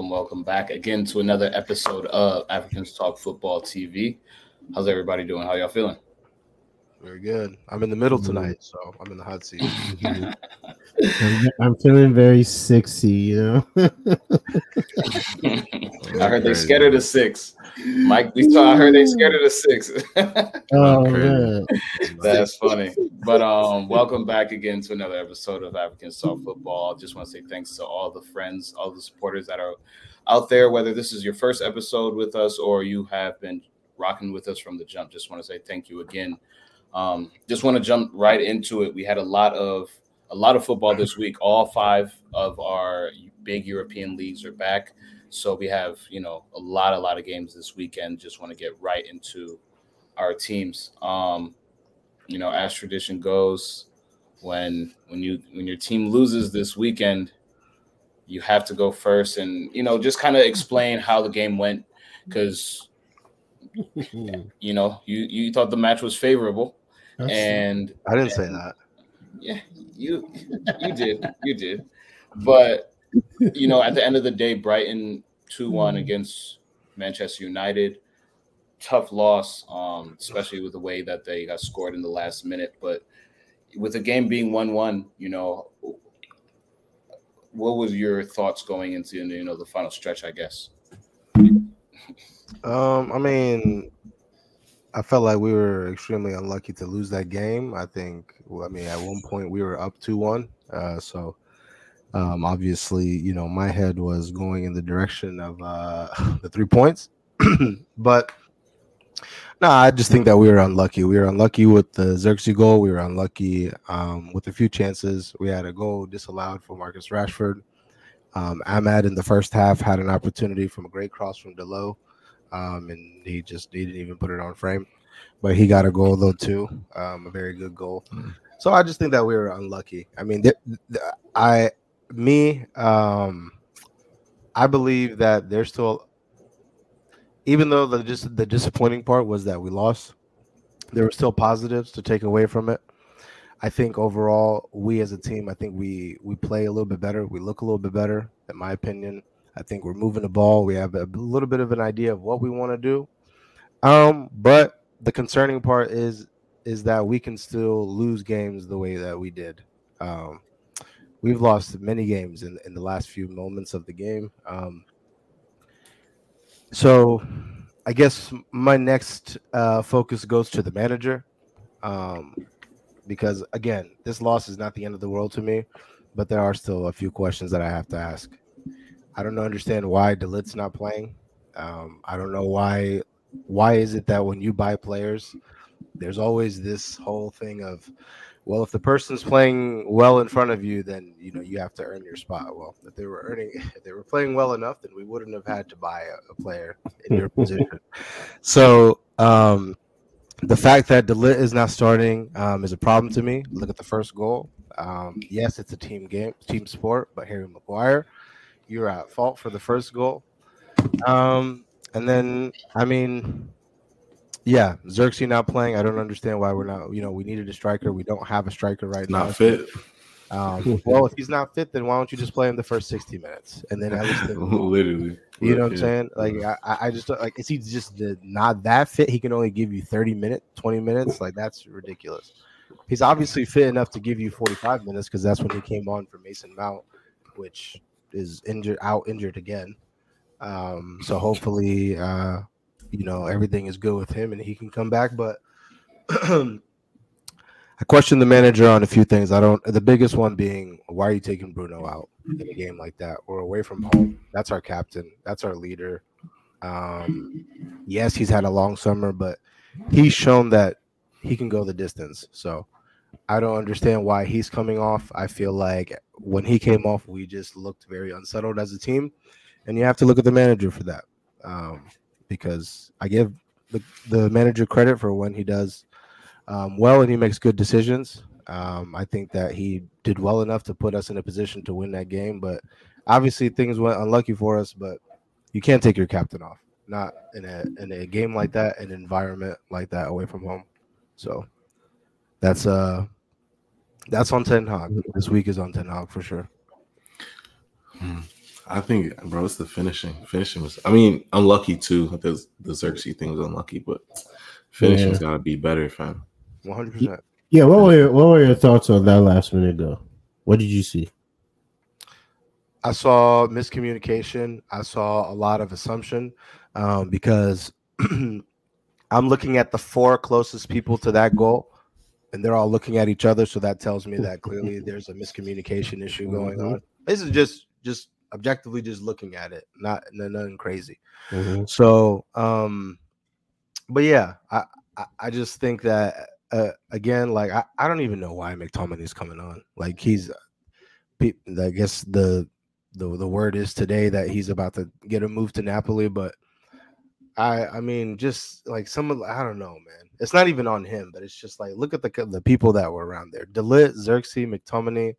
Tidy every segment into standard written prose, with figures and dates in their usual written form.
Welcome back again to another episode of Africans Talk Football TV. How's everybody doing? How y'all feeling? Very good. I'm in the middle tonight, so I'm in the hot seat. I'm feeling very sexy, I heard they scared of the six. Mike, I heard they scared of the six. Oh man, that's funny. But welcome back again to another episode of Africans Talk Football. I just want to say thanks to all the friends, all the supporters that are out there. Whether this is your first episode with us or you have been rocking with us from the jump, just want to say thank you again. Just want to jump right into it. We had a lot of football this week. All 5 of our big European leagues are back. So we have, a lot of games this weekend. Just want to get right into our teams. As tradition goes, when your team loses this weekend, you have to go first and, just kind of explain how the game went, because you thought the match was favorable. And I didn't say that. Yeah, you did. But at the end of the day, Brighton 2-1 against Manchester United. Tough loss, especially with the way that they got scored in the last minute. But with the game being 1-1, what was your thoughts going into the final stretch, I guess? I felt like we were extremely unlucky to lose that game. At one point we were up 2-1. Obviously, my head was going in the direction of the 3 points. But no, I just think that we were unlucky. We were unlucky with the Xerxes goal. We were unlucky with a few chances. We had a goal disallowed for Marcus Rashford. Ahmad in the first half had an opportunity from a great cross from Delo. And he didn't even put it on frame, but he got a goal though too, a very good goal. So I just think that we were unlucky. I mean, I believe that there's still, even though the disappointing part was that we lost, there were still positives to take away from it. I think overall, we as a team, I think we play a little bit better. We look a little bit better, in my opinion. I think we're moving the ball. We have a little bit of an idea of what we want to do. But the concerning part is that we can still lose games the way that we did. We've lost many games in the last few moments of the game. So I guess my next focus goes to the manager. Because, again, this loss is not the end of the world to me, but there are still a few questions that I have to ask. I don't understand why De Ligt's not playing. I don't know why. Why is it that when you buy players, there's always this whole thing of, well, if the person's playing well in front of you, then you have to earn your spot. Well, if they were playing well enough, then we wouldn't have had to buy a player in your position. So the fact that De Ligt is not starting is a problem to me. Look at the first goal. Yes, it's a team game, team sport, but Harry Maguire, you're at fault for the first goal. And then, Xerxes not playing. I don't understand why we're not. We needed a striker. We don't have a striker right now. Not fit. Well, if he's not fit, then why don't you just play him the first 60 minutes and then at least literally. You know what I'm saying? Like I just like, is he just not that fit? He can only give you 30 minutes, 20 minutes. Like, that's ridiculous. He's obviously fit enough to give you 45 minutes because that's when he came on for Mason Mount, which is injured again. So hopefully, everything is good with him and he can come back. But I question the manager on a few things. The biggest one being, why are you taking Bruno out in a game like that? We're away from home. That's our captain. That's our leader. Yes, he's had a long summer, but he's shown that he can go the distance. So I don't understand why he's coming off. I feel like when he came off, we just looked very unsettled as a team. And you have to look at the manager for that, because I give the manager credit for when he does well and he makes good decisions. I think that he did well enough to put us in a position to win that game. But obviously things went unlucky for us. But you can't take your captain off, not in a game like that, an environment like that away from home. So that's on Ten Hag. This week is on Ten Hag for sure. I think, bro, it's the finishing. Finishing was, I mean, unlucky too. The Xerxes thing was unlucky, but finishing's got to be better, fam. 100%. Yeah, what were your thoughts on that last minute goal? What did you see? I saw miscommunication. I saw a lot of assumption because I'm looking at the 4 closest people to that goal, and they're all looking at each other. So that tells me that clearly there's a miscommunication issue going on. This is just objectively just looking at it, not nothing crazy. So, but yeah, I just think that again, like I don't even know why McTominay's coming on. Like he's, I guess the word is today that he's about to get a move to Napoli, but I mean, just like I don't know, man. It's not even on him, but it's just like, look at the people that were around there. De Ligt, Xerxes, McTominay,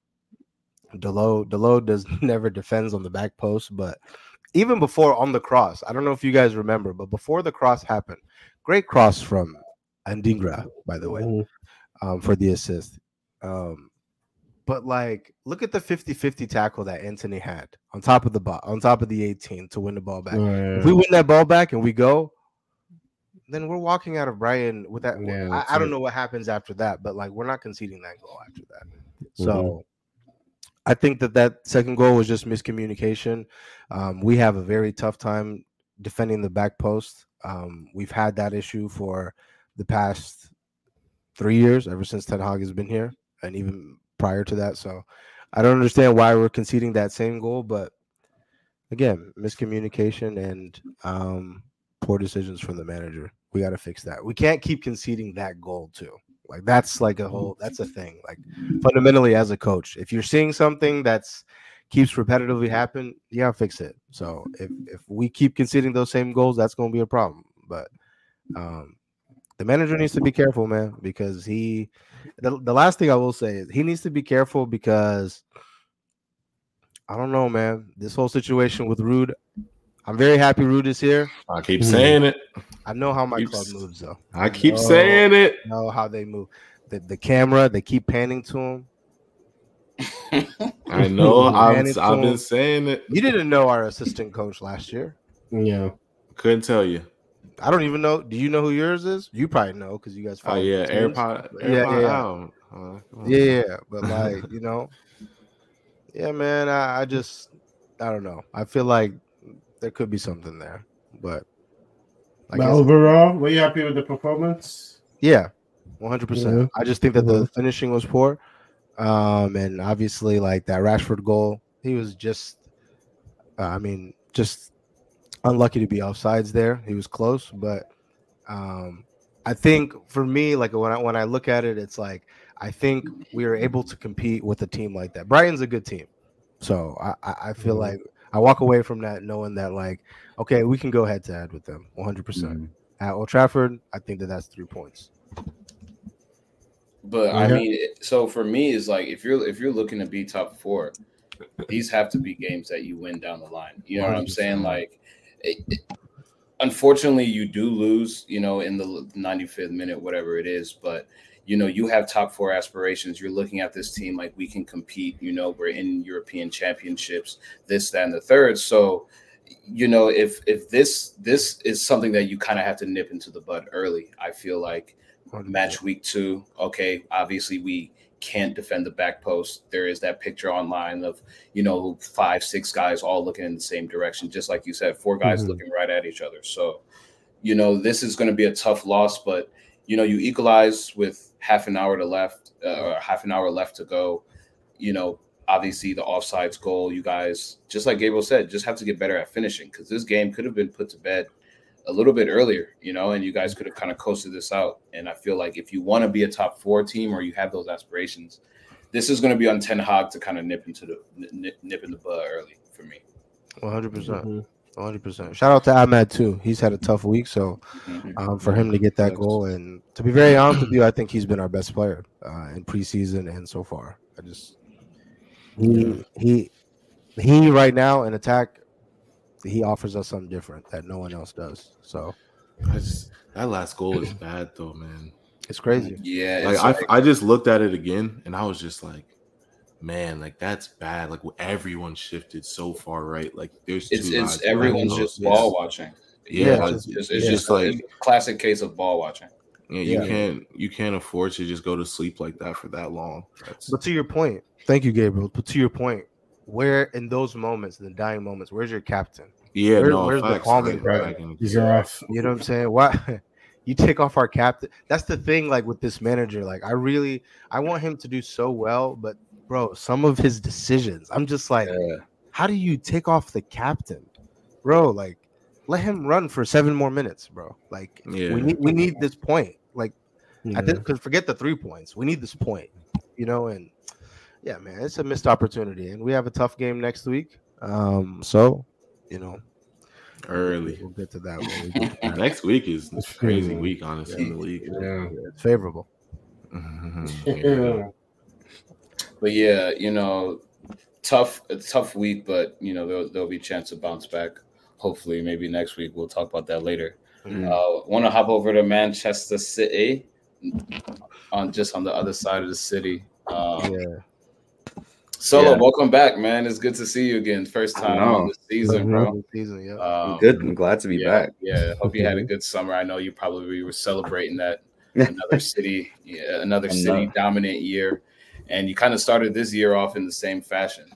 Dalot never defends on the back post, but even before on the cross, I don't know if you guys remember, but before the cross happened, great cross from Andingra, by the way, for the assist. But like, look at the 50-50 tackle that Antony had on top of the 18 to win the ball back. If we win that ball back and we go, then we're walking out of Brighton with that. I don't know what happens after that, but like, we're not conceding that goal after that. So I think that second goal was just miscommunication. We have a very tough time defending the back post. We've had that issue for the past 3 years, ever since Ten Hag has been here, and even prior to that. So I don't understand why we're conceding that same goal, but again, miscommunication and poor decisions from the manager. We got to fix that. We can't keep conceding that goal too. Like that's like that's a thing. Like fundamentally as a coach, if you're seeing something that's keeps repetitively happen, you gotta fix it. So if we keep conceding those same goals, that's going to be a problem. But the manager needs to be careful, man, because the last thing I will say is he needs to be careful because I don't know, man. This whole situation with Ruud, I'm very happy Ruud is here. I keep saying it. I know how my club moves, though. I keep saying it. I know how they move. The camera, they keep panning to him. I know. I've been saying it. You didn't know our assistant coach last year. Yeah. Couldn't tell you. I don't even know. Do you know who yours is? You probably know because you guys follow. Oh, yeah. AirPod. Yeah. But like, yeah, man, I don't know. I feel like there could be something there, but overall, were you happy with the performance? Yeah, 100%. I just think that the finishing was poor, and obviously, like that Rashford goal, he was just unlucky to be offsides there. He was close, but I think for me, like when I look at it, it's like I think we are able to compete with a team like that. Brighton's a good team, so I feel like I walk away from that knowing that like, okay, we can go head to head with them 100%. At Old Trafford, I think that's 3 points. But I mean, so for me, it's like if you're looking to be top 4, these have to be games that you win down the line. You know 100%. What I'm saying? Like, unfortunately, you do lose, in the 95th minute, whatever it is. But you have top 4 aspirations. You're looking at this team like we can compete. We're in European championships, this, that, and the third. So, if this is something that you kind of have to nip into the bud early, I feel like match week 2. Okay, obviously we can't defend the back post. There is that picture online of 5-6 guys all looking in the same direction, just like you said, 4 guys looking right at each other. So, this is going to be a tough loss, but you equalize with half an hour left to go. Obviously the offsides goal, you guys, just like Gabriel said, just have to get better at finishing because this game could have been put to bed a little bit earlier, and you guys could have kind of coasted this out. And I feel like if you want to be a top 4 team or you have those aspirations, this is going to be on Ten Hag to kind of nip in the bud early for me. 100%. 100%. Shout out to Ahmad too. He's had a tough week, so for him to get that goal, and to be very honest with you, I think he's been our best player in preseason and so far. He right now in attack, he offers us something different that no one else does. So that last goal is bad though, man. It's crazy. Yeah, I just looked at it again and I was just like, man, like that's bad. Like everyone shifted so far right. Like there's it's everyone's just ball watching. Yeah, it's just like a classic case of ball watching. Yeah, you can't afford to just go to sleep like that for that long. But to your point, thank you, Gabriel. But to your point, where in those moments, in the dying moments, where's your captain? Yeah, where's the calming? He's off. You know what I'm saying? Why you take off our captain? That's the thing. Like with this manager, like I want him to do so well, but bro, some of his decisions, I'm just like, how do you take off the captain, bro? Like, let him run for 7 more minutes, bro. Like, we need this point. Like, because forget the 3 points, we need this point, you know. And yeah, man, it's a missed opportunity, and we have a tough game next week. So, you know, early. We'll get to that. Next week is a crazy week, honestly, in the league. Yeah, it's favorable. But yeah, you know, tough week, but you know there'll be a chance to bounce back. Hopefully, maybe next week. We'll talk about that later. Want to hop over to Manchester City, on the other side of the city. Solo, welcome back, man. It's good to see you again. First time on the season, bro. I'm good. I'm glad to be back. Yeah, hope you had a good summer. I know you probably were celebrating that another city dominant year, and you kind of started this year off in the same fashion.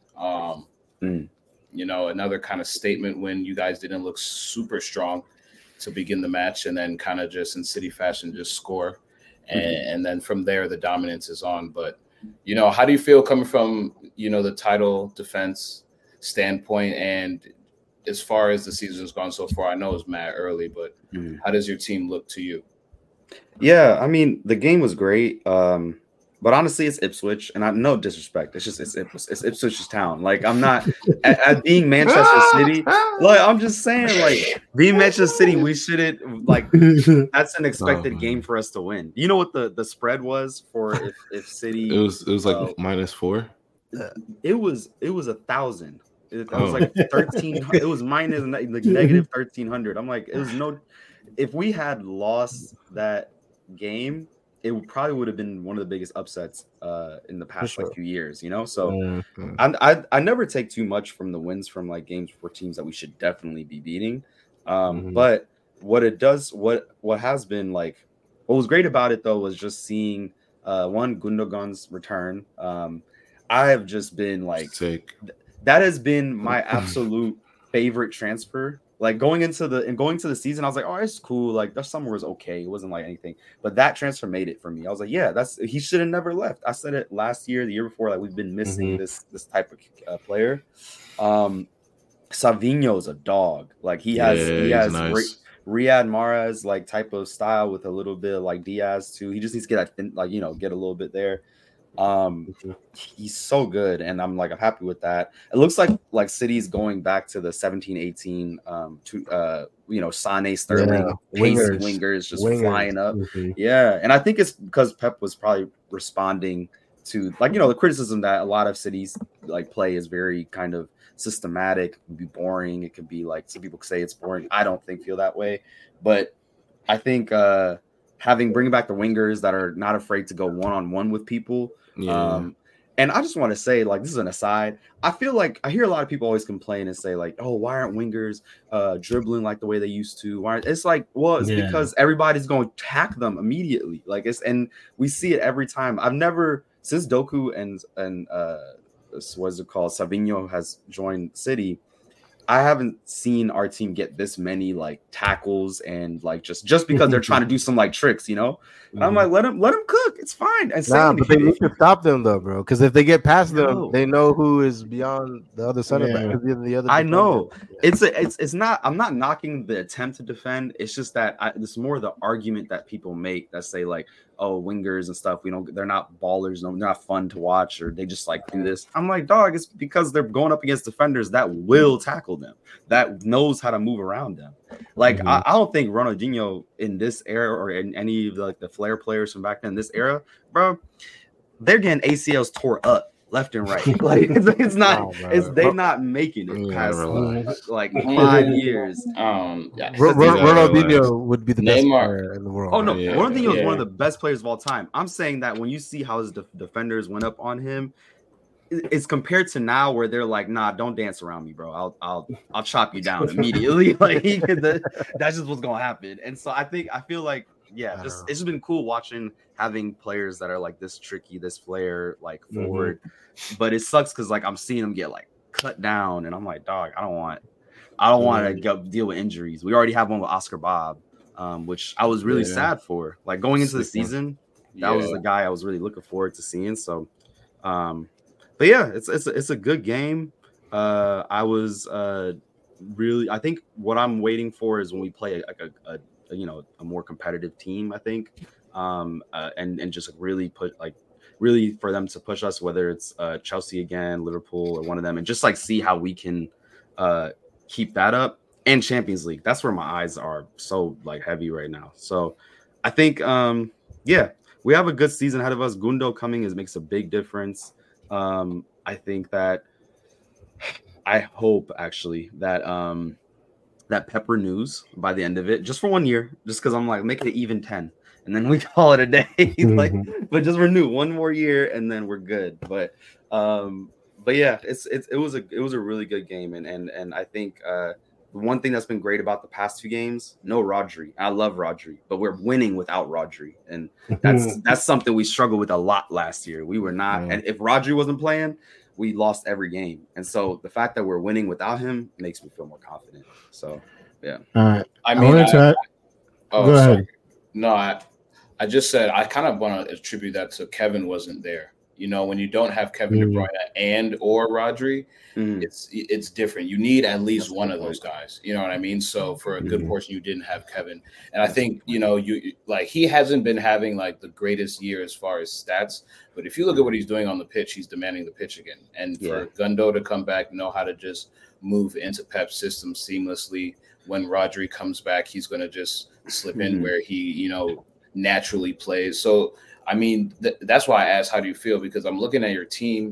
You know, another kind of statement when you guys didn't look super strong to begin the match, and then kind of just in City fashion just score, and then from there the dominance is on. But you know, how do you feel coming from, you know, the title defense standpoint, and as far as the season's gone so far? I know it's mad early, but how does your team look to you? Yeah, I mean, the game was great. But honestly, it's Ipswich, and no disrespect. It's Ipswich's town. Like, I'm not at being Manchester City. Like, I'm just saying, like, being Manchester City, we shouldn't, like, that's an expected game for us to win. You know what the spread was for if City? It was like -4. It was 1,000. It was like 13. It was minus like negative 1,300. I'm like, it was no. If we had lost that game, it probably would have been one of the biggest upsets in the past like few years, you know. So I never take too much from the wins from like games for teams that we should definitely be beating. But what has been like, what was great about it though was just seeing Gundogan's return. I have just been like, that has been my absolute favorite transfer. Like going into the season, I was like, oh, it's cool. Like the summer was okay. It wasn't like anything, but that transfer made it for me. I was like, yeah, he should have never left. I said it last year, the year before, like we've been missing this type of player. Savinho's a dog. Like he has nice. Riyad Mahrez like type of style with a little bit of, like Diaz too. He just needs to get that, like, you know, get a little bit there. He's so good, and I'm happy with that. It looks like City's going back to the 17-18 you know, Sane, Sterling, wingers just flying up. Yeah, and I think it's because Pep was probably responding to, like, you know, the criticism that a lot of cities like play is very kind of systematic. It can be boring. It could be like, some people say it's boring. I don't feel that way, but I think bringing back the wingers that are not afraid to go one-on-one with people. And I just want to say, like, this is an aside, I feel like I hear a lot of people always complain and say, like, oh, why aren't wingers dribbling like the way they used to? It's like, well, it's because everybody's going to attack them immediately. Like, and we see it every time. I've never, since Doku and what's it called, Savinho has joined City, I haven't seen our team get this many like tackles and like just because they're trying to do some like tricks, you know. And I'm like, let them cook. It's fine. And but they need to stop them though, bro. Because if they get past them, they know who is beyond the other center back. The other. I know. It's not. I'm not knocking the attempt to defend. It's just that it's more the argument that people make that say like, oh, wingers and stuff, they're not ballers, they're not fun to watch, or they just like do this. I'm like, dog, it's because they're going up against defenders that will tackle them, that knows how to move around them. Like, I don't think Ronaldinho in this era or in any of the Flair players from back then, this era, bro, they're getting ACLs tore up left and right. Like, it's not, they're not making it past like 5 years. Ronaldinho would be the best player in the world. Oh no, Ronaldinho is one of the best players of all time. I'm saying that when you see how his defenders went up on him, it's compared to now where they're like, nah, don't dance around me, bro. I'll chop you down immediately. Like that's just what's gonna happen. And so I feel like it's just been cool watching having players that are like this tricky, this flair, like forward. But it sucks because like I'm seeing them get like cut down, and I'm like, dog, I don't want to go deal with injuries. We already have one with Oscar Bob, which I was really sad for. Like going into the season, that was the guy I was really looking forward to seeing. So, but yeah, it's a good game. I was really, I think what I'm waiting for is when we play a more competitive team. I think, and just really really for them to push us, whether it's Chelsea again, Liverpool, or one of them, and just like see how we can keep that up. And Champions League, that's where my eyes are so like heavy right now. So I think we have a good season ahead of us. Gundo coming makes a big difference. I think that I hope actually that that Pep renews by the end of it, just for 1 year, just because I'm like, make it even 10, and then we call it a day. Like, but just renew 1 more year, and then we're good. But yeah, it was a really good game, and I think one thing that's been great about the past 2 games, no Rodri. I love Rodri, but we're winning without Rodri, and that's something we struggled with a lot last year. We were not, and if Rodri wasn't playing, we lost every game. And so the fact that we're winning without him makes me feel more confident. So yeah. All right. Go ahead. No, I just said I kind of want to attribute that to Kevin wasn't there. You know, when you don't have Kevin De Bruyne and or Rodri, it's different. You need at least one of those guys. You know what I mean? So for a good portion, you didn't have Kevin, and I think he hasn't been having like the greatest year as far as stats. But if you look at what he's doing on the pitch, he's demanding the pitch again. And for Gundo to come back, know how to just move into Pep's system seamlessly. When Rodri comes back, he's going to just slip in where he naturally plays. So. I mean, that's why I asked, how do you feel? Because I'm looking at your team,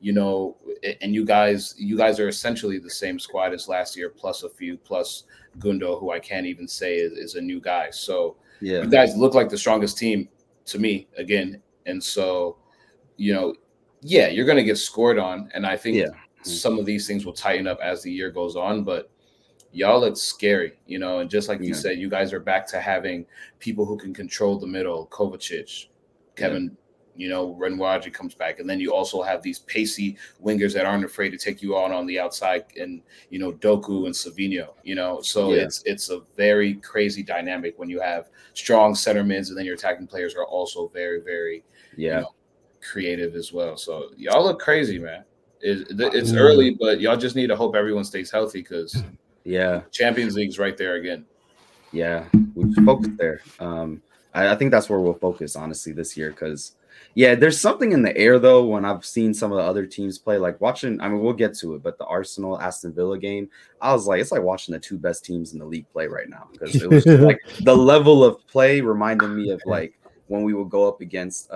and you guys are essentially the same squad as last year, plus Gundo, who I can't even say is a new guy. So you guys look like the strongest team to me again. And so, you're going to get scored on. And I think some of these things will tighten up as the year goes on. But y'all look scary, and just like you said, you guys are back to having people who can control the middle, Kovacic, Kevin, when Rodri comes back. And then you also have these pacey wingers that aren't afraid to take you on the outside, and, Doku and Savinho, so it's a very crazy dynamic when you have strong center mids, and then your attacking players are also very, very, creative as well. So y'all look crazy, man. It's early, but y'all just need to hope everyone stays healthy, because Champions League's right there again. Yeah, we focus there. I think that's where we'll focus, honestly, this year, because, there's something in the air, though, when I've seen some of the other teams play, like watching, I mean, we'll get to it, but the Arsenal-Aston Villa game, I was like, it's like watching the 2 best teams in the league play right now, because it was like the level of play reminded me of like when we would go up against,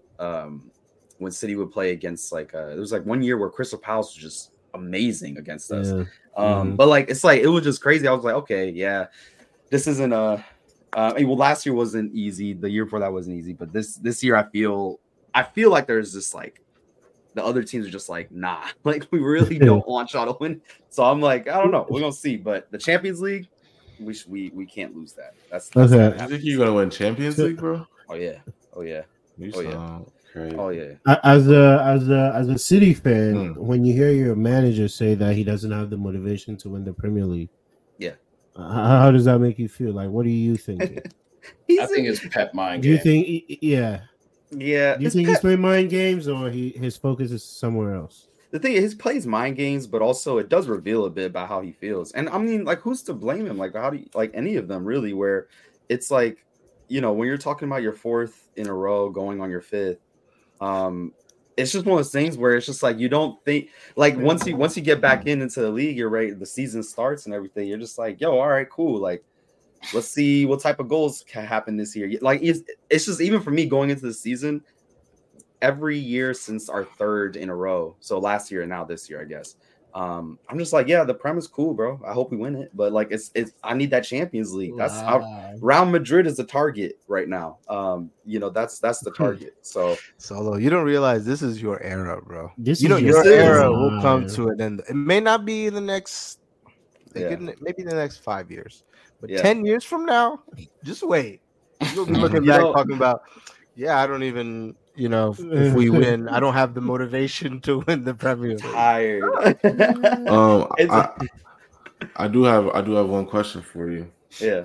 when City would play against, like, it was like 1 year where Crystal Palace was just amazing against us. But like, it's like, it was just crazy. I was like, okay, this isn't last year wasn't easy. The year before that wasn't easy. But this year, I feel like there's this, like, the other teams are just like, nah, like, we really don't want y'all to win. So I'm like, I don't know. We're gonna see. But the Champions League, we can't lose that. That's okay. You think you're gonna win Champions League, bro? Oh yeah. Crazy. Oh yeah. As a City fan, when you hear your manager say that he doesn't have the motivation to win the Premier League, how does that make you feel? Like, what are you thinking? I think it's Pep mind game. Do you think? Yeah. Do you think he's playing mind games, or his focus is somewhere else? The thing is, he plays mind games, but also it does reveal a bit about how he feels. And I mean, like, who's to blame him? Like, how do you, like, any of them really? Where it's like, when you're talking about your 4th in a row, going on your 5th, it's just one of those things where it's just like, you don't think, like, once you get back into the league, you're right, the season starts and everything, you're just like, yo, all right, cool, like, let's see what type of goals can happen this year. Like, it's just, even for me going into the season, every year since our 3rd in a row, so last year and now this year, I guess, I'm just like, yeah, the Prem is cool, bro. I hope we win it, but like, it's I need that Champions League. That's Real Madrid is the target right now. That's the target. So Solo, you don't realize this is your era, bro. Your era will come to an end. It may not be in the next, maybe the next 5 years, but 10 years from now, just wait. You'll be looking back talking about, I don't even. If we win, I don't have the motivation to win the Premier League. Tired. I do have one question for you. Yeah.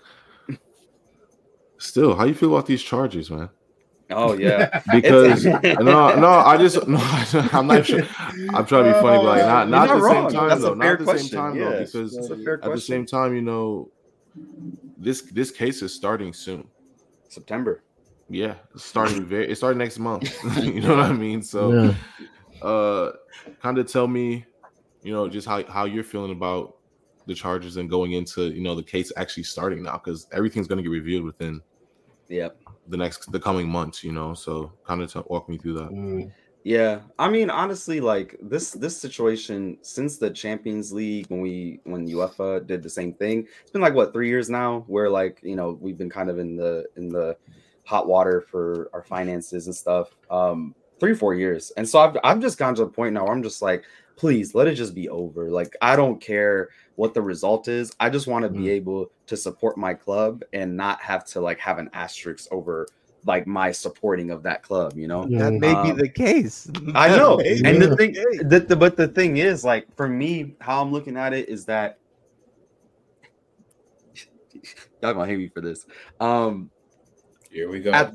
Still, how you feel about these charges, man? Oh yeah. Because I'm not sure. I'm trying to be funny, but not at the same time. That's though. A fair not at the question. same time Yeah. though, because at the same time, this case is starting soon. September. Yeah, it's starting next month. You know what I mean? So, kind of tell me, just how you're feeling about the charges and going into, the case actually starting now, because everything's going to get reviewed within the coming months. So kind of walk me through that. Yeah, I mean, honestly, like this situation since the Champions League, when UEFA did the same thing, it's been like 3 years now, where we've been kind of in the hot water for our finances and stuff. 3 or 4 years, and so I've just gotten to the point now where I'm just like, please let it just be over. Like, I don't care what the result is. I just want to be able to support my club and not have to have an asterisk over my supporting of that club. That may be the case. I know, and the thing is, for me, how I'm looking at it is that y'all gonna hate me for this. Here we go. At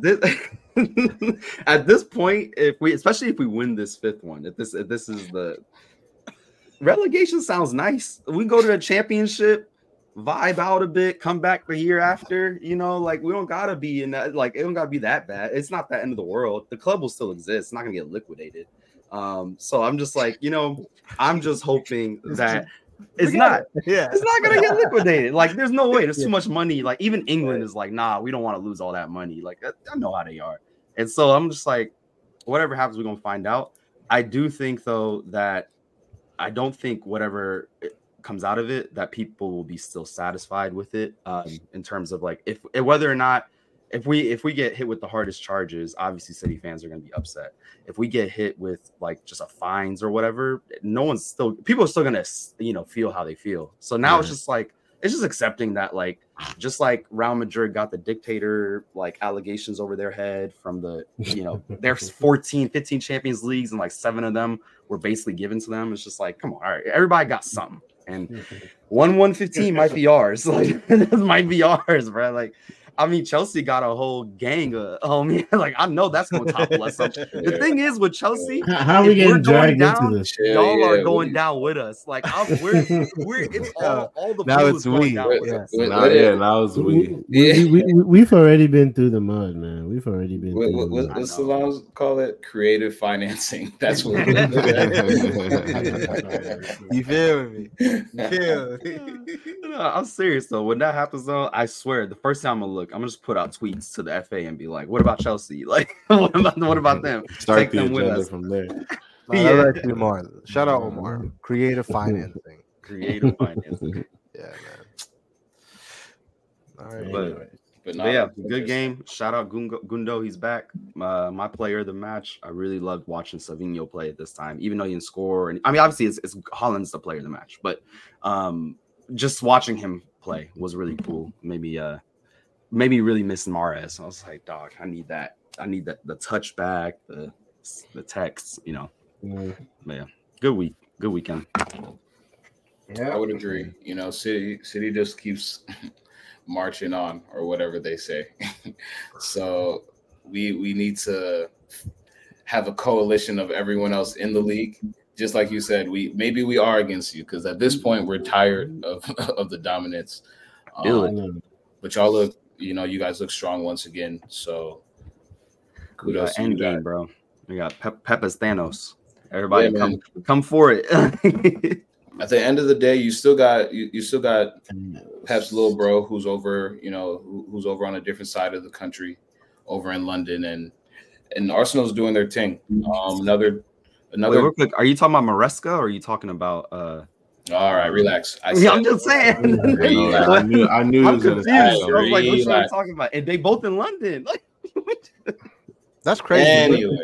this point, especially if we win this 5th one, if this is the relegation, sounds nice. We go to the championship, vibe out a bit, come back the year after. We don't gotta be in that. It don't gotta be that bad. It's not the end of the world. The club will still exist. It's not gonna get liquidated. So I'm just I'm just hoping that. It's not gonna get liquidated. There's no way. There's too much money. Even England is nah, we don't want to lose all that money. I know how they are. And so I'm just whatever happens, we're gonna find out. I do think though that I don't think whatever comes out of it, that people will be still satisfied with it. In terms of if whether or not if we get hit with the hardest charges, obviously City fans are gonna be upset. If we get hit with just a fines or whatever, people are still gonna feel how they feel. So now it's just accepting that just like Real Madrid got the dictator allegations over their head from the there's 15 Champions Leagues and 7 of them were basically given to them. It's just come on, all right, everybody got something, and 115 might be ours. This might be ours, bro. I mean, Chelsea got a whole gang of I know that's going to topple us. The thing is with Chelsea, how are we getting dragged into this? Y'all are going down with us. We're it's all the now it's we. Now it's we. We've already been through the mud, man. We've already been. What Salons call it? Creative financing. That's what. You feel me? No, I'm serious though. When that happens though, I swear, the first time I'm gonna just put out tweets to the FA and be like, "What about Chelsea? What about them? Start Take the them with agenda us." from there. Omar. Shout out Omar. Creative financing. Creative financing. Yeah, man. All right, but yeah, good game. Shout out Gundo. He's back. My player of the match. I really loved watching Savinho play at this time, even though he didn't score. And I mean, obviously, it's Haaland's the player of the match, but just watching him play was really cool. Maybe really missing Mahrez. I was like, dog, I need that. I need that, the touchback, the text, But yeah, good weekend. Yeah, I would agree. City just keeps marching on, or whatever they say. So we need to have a coalition of everyone else in the league. Just like you said, we are against you, because at this point we're tired of the dominance. But y'all look, you guys look strong once again. So kudos to you guys. Endgame, bro. We got Pepe's Thanos. Everybody come for it. At the end of the day, you still got Pep's little bro who's over, who's over on a different side of the country, over in London, and Arsenal's doing their thing. Another. Wait, real quick, are you talking about Maresca or are you talking about? All right, relax. I'm just saying. I knew I'm confused. I was like, what are you talking about? And they both in London. That's crazy. Anyway,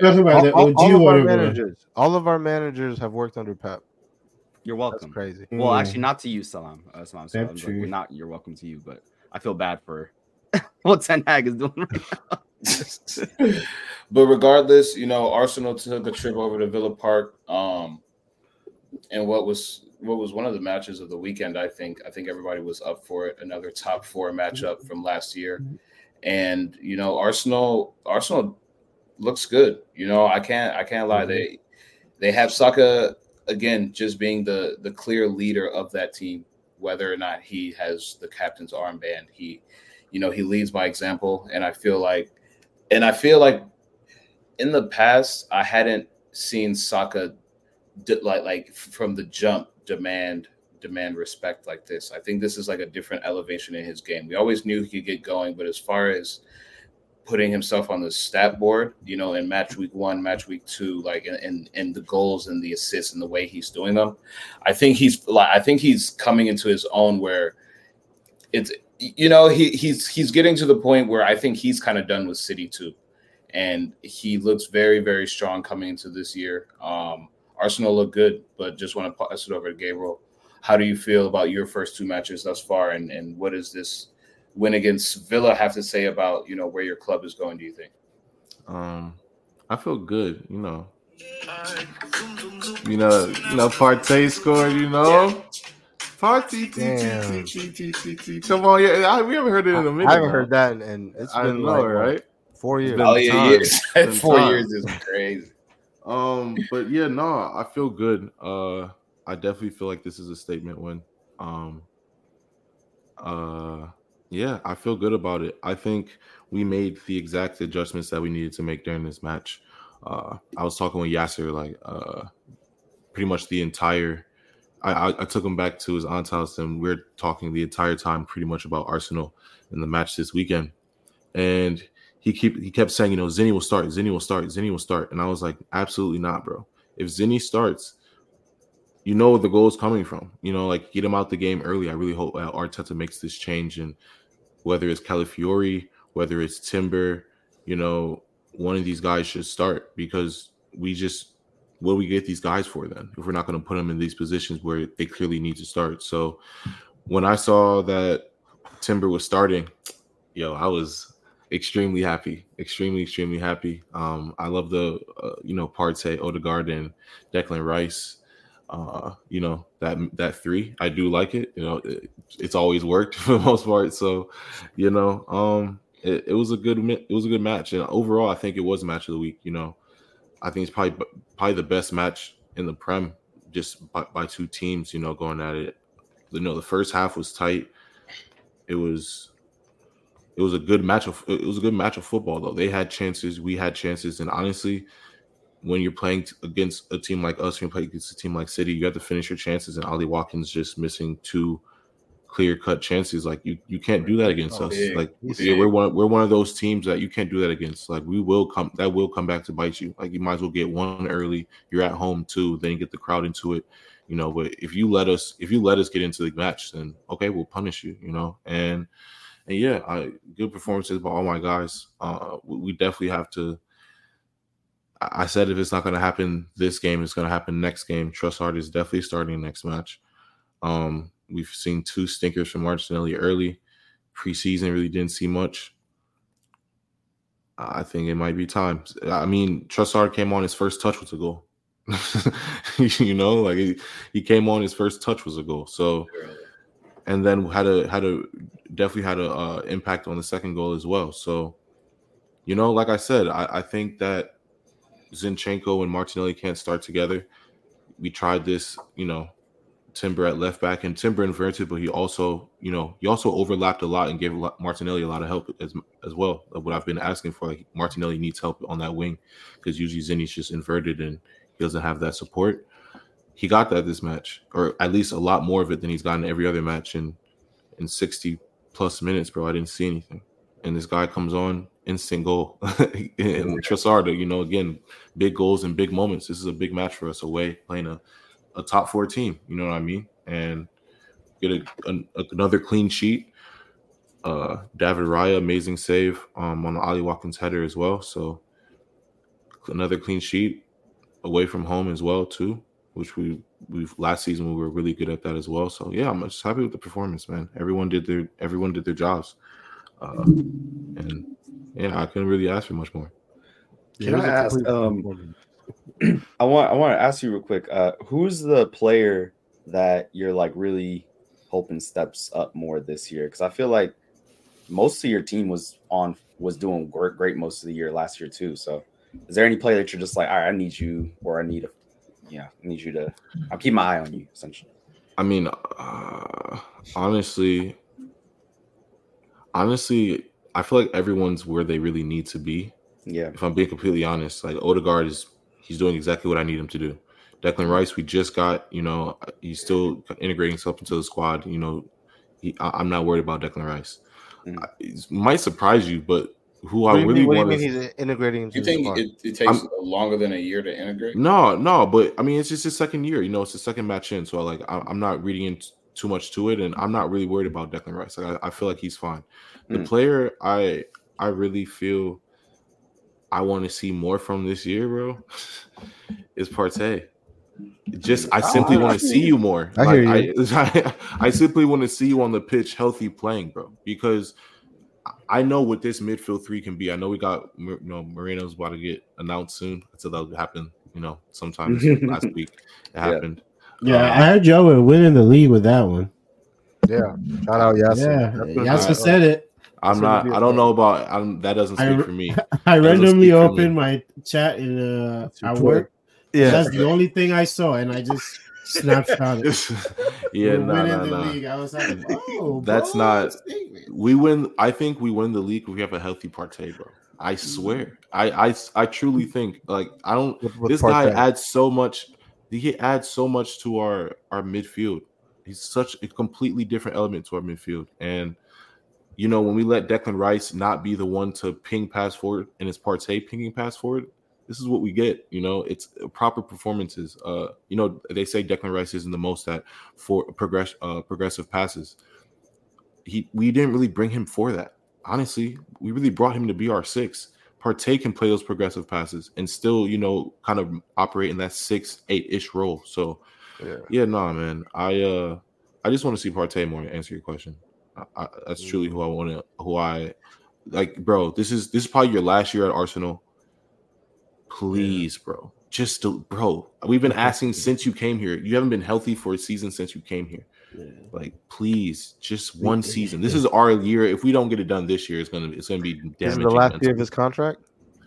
all of our managers have worked under Pep. You're welcome. That's crazy. Well, actually, not to you, Salam. That's not like, not you're welcome to you, but I feel bad for what Ten Hag is doing right now. But regardless, Arsenal took a trip over to Villa Park, and what was one of the matches of the weekend. I think everybody was up for it. Another top 4 matchup from last year, and Arsenal looks good. I can't lie. They have Saka again, just being the clear leader of that team. Whether or not he has the captain's armband, he leads by example, and I feel like in the past I hadn't seen Saka like from the jump demand respect like this. I think this is like a different elevation in his game. We always knew he could get going, but as far as putting himself on the stat board, in match week 1, match week 2, like in the goals and the assists and the way he's doing them, I think he's coming into his own where it's he's getting to the point where I think he's kind of done with City too, and he looks very, very strong coming into this year. Arsenal look good, but just want to pass it over to Gabriel. How do you feel about your first 2 matches thus far, and what does this win against Villa have to say about where your club is going? Do you think? I feel good. Partey scored. Partey. Come on, yeah. We haven't heard it in a minute. I haven't heard that, and it's been right 4 years. Oh yeah. 4 years is crazy. But yeah, no, I feel good. I definitely feel like this is a statement win. Yeah, I feel good about it. I think we made the exact adjustments that we needed to make during this match. I was talking with Yasser, pretty much the entire. I took him back to his aunt's house, and we're talking the entire time pretty much about Arsenal in the match this weekend. And he kept saying, Zinni will start. And I was like, absolutely not, bro. If Zinni starts, the goal is coming from. Get him out the game early. I really hope Arteta makes this change, and whether it's Calafiori, whether it's Timber, one of these guys should start, because what do we get these guys for then if we're not going to put them in these positions where they clearly need to start? So when I saw that Timber was starting, I was extremely happy, extremely happy. I love the Partey, Odegaard, and Declan Rice. That 3, I do like it. It's always worked for the most part. So, it was a good match, and overall, I think it was a match of the week. I think it's probably the best match in the Prem, just by 2 teams. Going at it. The first half was tight. It was a good match of football, though. They had chances, we had chances, and honestly, when you're playing against a team like us, when you play against a team like City, you have to finish your chances, and Ollie Watkins just missing 2 clear-cut chances. You can't do that against us. We're one of those teams that you can't do that against. That will come back to bite you. You might as well get 1 early. You're at home too. Then you get the crowd into it. But if you let us get into the match, then okay, we'll punish you. And yeah, good performances by all my guys. We definitely have to. I said if it's not going to happen this game, it's going to happen next game. Trossard is definitely starting next match. We've seen 2 stinkers from Martinelli early. Preseason really didn't see much. I think it might be time. I mean, Trossard came on, his first touch was a goal. He came on, his first touch was a goal. So, and then had a impact on the second goal as well. So, like I said, I think that Zinchenko and Martinelli can't start together. We tried this, Timber at left back, and Timber inverted, but he also overlapped a lot and gave Martinelli a lot of help as well. What I've been asking for, Martinelli needs help on that wing, because usually Zinni's just inverted and he doesn't have that support. He got that this match, or at least a lot more of it than he's gotten every other match in 60 plus minutes, bro. I didn't see anything. and this guy comes on, instant goal. And Trossard, you know, again, big goals and big moments. This is a big match for us away, playing a top 4 team. You know what I mean? And get another clean sheet. David Raya, amazing save on the Ollie Watkins header as well. So another clean sheet away from home as well too, which we've last season we were really good at that as well. So yeah, I'm just happy with the performance, man. Everyone did their jobs, and yeah, I couldn't really ask for much more. Can I ask? I want to ask you real quick. Who's the player that you're like really hoping steps up more this year? Because I feel like most of your team was doing great most of the year last year too. So, is there any player that you're just like, all right, I need you, or I need you to. I'll keep my eye on you, essentially. I mean, honestly, I feel like everyone's where they really need to be. Yeah. If I'm being completely honest, like Odegaard he's doing exactly what I need him to do. Declan Rice, we just got, you know, he's still integrating himself into the squad. You know, I'm not worried about Declan Rice. It might surprise you, but what do you mean he's integrating into the squad? It takes longer than a year to integrate? No, but I mean, it's just his second year. You know, it's the second match in, so like I'm not reading in too much to it, and I'm not really worried about Declan Rice. Like I feel like he's fine. The player I really feel I want to see more from this year, bro, is Partey. I simply want to see you more. I hear you. I simply want to see you on the pitch, healthy playing, bro. Because I know what this midfield 3 can be. I know we got, you know, Moreno's about to get announced soon. So that'll happen, you know, sometime last week. It happened. Yeah, I heard y'all were winning the league with that one. Yeah, shout out Yasser. Yeah, Yasser said it. I don't know about that. Doesn't speak for me. I randomly opened my chat in at work. Yeah, that's the only thing I saw, and I just snapshot it. Yeah, no. I was like, oh, that's not. We win. I think we win the league if we have a healthy Partey, bro. I swear. I truly think like I don't. This guy adds so much. He adds so much to our midfield. He's such a completely different element to our midfield, and you know when we let Declan Rice not be the one to ping pass forward, and it's Partey pinging pass forward. This is what we get, you know. It's proper performances. You know, they say Declan Rice isn't the most at for progressive passes. We didn't really bring him for that. Honestly, we really brought him to be our 6. Partey can play those progressive passes and still, you know, kind of operate in that 6-8-ish role. So, yeah, man. I just want to see Partey more. To answer your question, that's truly who I want to. Who I like, bro. This is probably your last year at Arsenal. Please, bro. Bro. We've been asking since you came here. You haven't been healthy for a season since you came here. Yeah. Like, please, just one season. This is our year. If we don't get it done this year, it's gonna be damaging. This is the last year of his contract.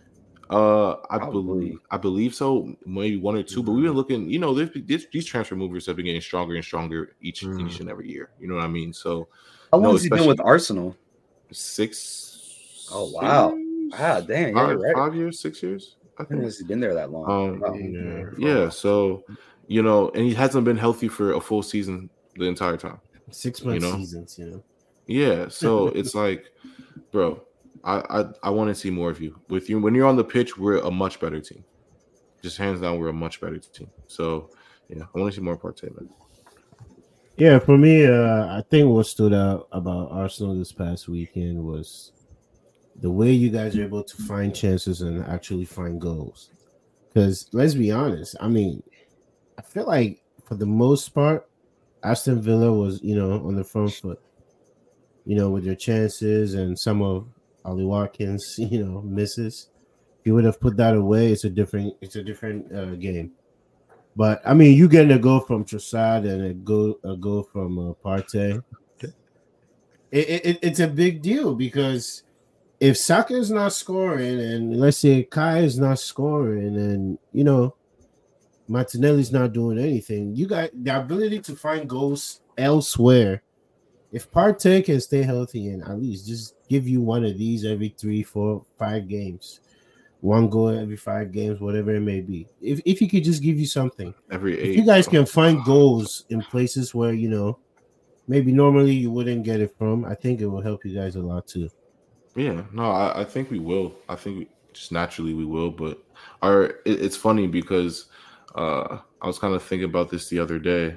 I believe so. Maybe 1 or 2. But we've been looking. You know, these transfer movers have been getting stronger and stronger each and every year. You know what I mean? So, how long has he been with Arsenal? 6. Oh wow! Damn, you're right. 5 years, 6 years. I think he's been there that long. Yeah, so you know, and he hasn't been healthy for a full season the entire time. 6 month seasons, you know. Yeah, so it's like, bro, I want to see more of you. With you when you're on the pitch, we're a much better team. Just hands down, we're a much better team. So yeah, I want to see more Partey, man. Yeah, for me, I think what stood out about Arsenal this past weekend was the way you guys are able to find chances and actually find goals. Because let's be honest, I mean, I feel like for the most part, Aston Villa was, you know, on the front foot, you know, with their chances and some of Ollie Watkins, you know, misses. If you would have put that away, it's a different game. But I mean, you getting a goal from Trossard and a goal from Partey. It's a big deal because if Saka is not scoring, and let's say Kai is not scoring, and you know Martinelli's not doing anything, you got the ability to find goals elsewhere. If Partey can stay healthy and at least just give you one of these every 3, 4, 5 games, 1 goal every 5 games, whatever it may be. If he could just give you something every 8, if you guys can find goals in places where you know maybe normally you wouldn't get it from, I think it will help you guys a lot too. Yeah, no, I think we will. I think just naturally we will. But it's funny because I was kind of thinking about this the other day.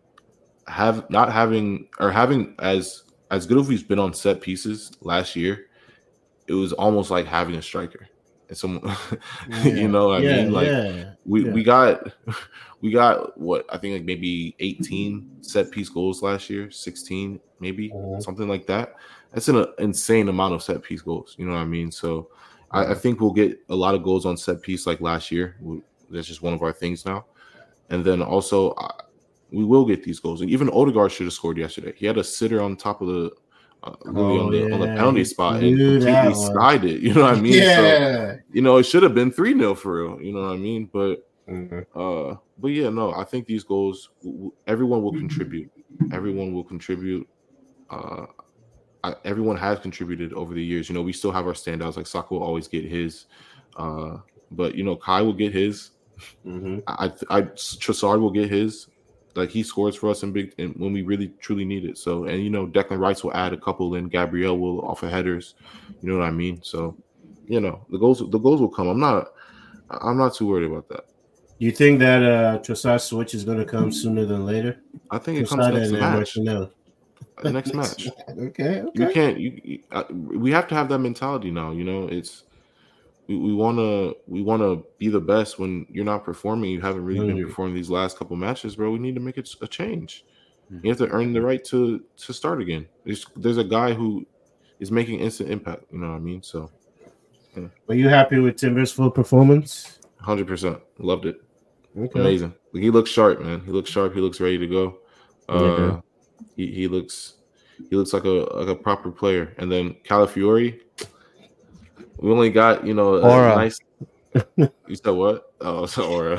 Having as good as we've been on set pieces last year, it was almost like having a striker. And some, you know what I mean? Like we got what I think like maybe 18 set piece goals last year, 16 maybe, something like that. That's an insane amount of set piece goals. You know what I mean? So I think we'll get a lot of goals on set piece like last year. That's just one of our things now. And then also we will get these goals. And even Odegaard should have scored yesterday. He had a sitter on top of the on the penalty spot and completely skied it. You know what I mean? Yeah. So, you know, it should have been 3-0 for real. You know what I mean? But yeah, no, I think these goals, everyone will contribute. Everyone will contribute. Everyone has contributed over the years. You know, we still have our standouts. Like Saka will always get his, but you know, Kai will get his. Trossard will get his. Like he scores for us in when we really truly need it. So, and you know, Declan Rice will add a couple, and Gabriel will off of headers. You know what I mean? So, you know, the goals will come. I'm not too worried about that. You think that Trossard switch is going to come sooner than later? I think it comes next match. The next match. Okay. You can't. We have to have that mentality now. You know, it's we want to be the best when you're not performing. You haven't really been performing these last couple matches, bro. We need to make it a change. You have to earn the right to start again. There's a guy who is making instant impact. You know what I mean? So, yeah. Were you happy with Timber's full performance? 100%. Loved it. Okay. Amazing. He looks sharp, man. He looks sharp. He looks ready to go. He looks like a proper player. And then Calafiori, we only got, you know, a nice. You said what? Oh, it's Aura.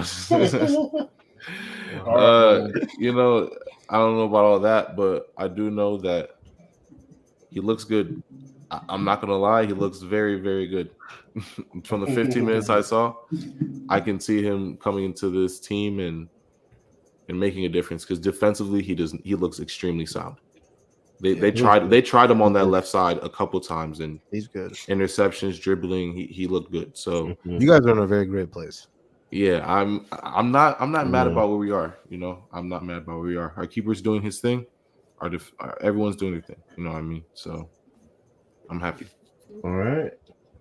You know, I don't know about all that, but I do know that he looks good. I'm not gonna lie, he looks very, very good. From the 15 minutes I saw, I can see him coming into this team and making a difference because defensively he looks extremely sound. They tried him on that left side a couple times and he's good. Interceptions, dribbling, he looked good. So you guys are in a very great place. Yeah, I'm not mad about where we are. You know, I'm not mad about where we are. Our keeper's doing his thing. Everyone's doing their thing. You know what I mean? So I'm happy. All right.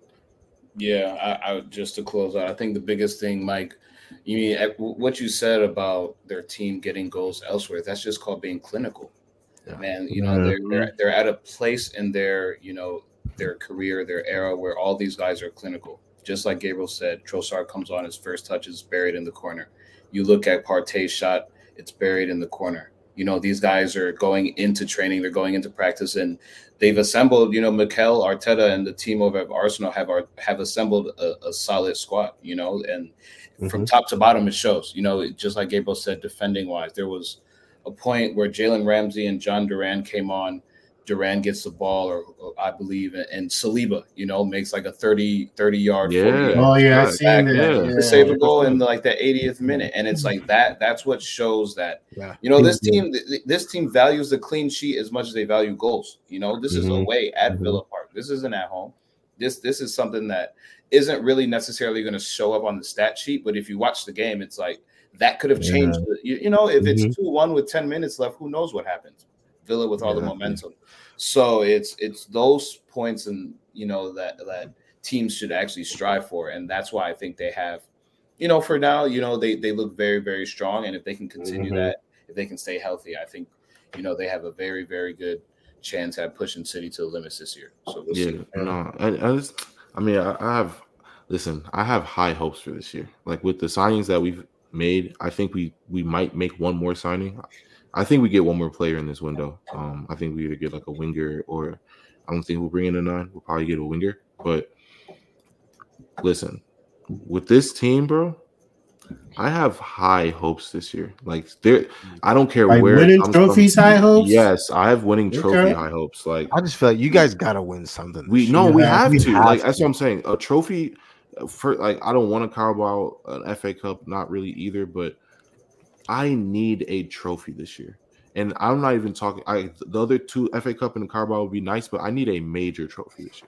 Yeah, I just to close out, I think the biggest thing, Mike, you mean what you said about their team getting goals elsewhere. That's just called being clinical. Yeah. Man, you know, they're at a place in their, you know, their career, their era where all these guys are clinical. Just like Gabriel said, Trossard comes on, his first touch is buried in the corner. You look at Partey's shot, it's buried in the corner. You know, these guys are going into training, they're going into practice, and they've assembled, you know, Mikel Arteta and the team over at Arsenal have assembled a solid squad, you know, and from top to bottom, it shows, you know, just like Gabriel said, defending wise, there was a point where Jalen Ramsey and John Duran came on. Duran gets the ball, or I believe, and Saliba, you know, makes like a 30-yard. Yeah. Oh yeah, I seen that. To save a goal in like the 80th minute, and it's like that. That's what shows that, you know, this team values the clean sheet as much as they value goals. You know, this is away at Villa Park. This isn't at home. This is something that isn't really necessarily going to show up on the stat sheet, but if you watch the game, it's like that could have changed. You know, if it's 2-1 with 10 minutes left, who knows what happens? Villa with all the momentum. So it's those points, and you know that teams should actually strive for, and that's why I think they have, you know, for now, you know, they look very, very strong, and if they can continue that, if they can stay healthy, I think, you know, they have a very, very good chance at pushing City to the limits this year. So we'll see. No, I have high hopes for this year. Like with the signings that we've made, I think we might make one more signing. I think we get one more player in this window. I think we either get like a winger, or I don't think we'll bring in a 9. We'll probably get a winger. But listen, with this team, bro, I have high hopes this year. Like I don't care where winning trophies, high hopes. Yes, I have winning trophy high hopes. Like I just feel like you guys gotta win something. We have to. Like that's what I'm saying. A trophy for like I don't want a Carabao, an FA Cup, not really either, but I need a trophy this year. And I'm not even talking the other 2 FA Cup and the Carabao would be nice, but I need a major trophy this year.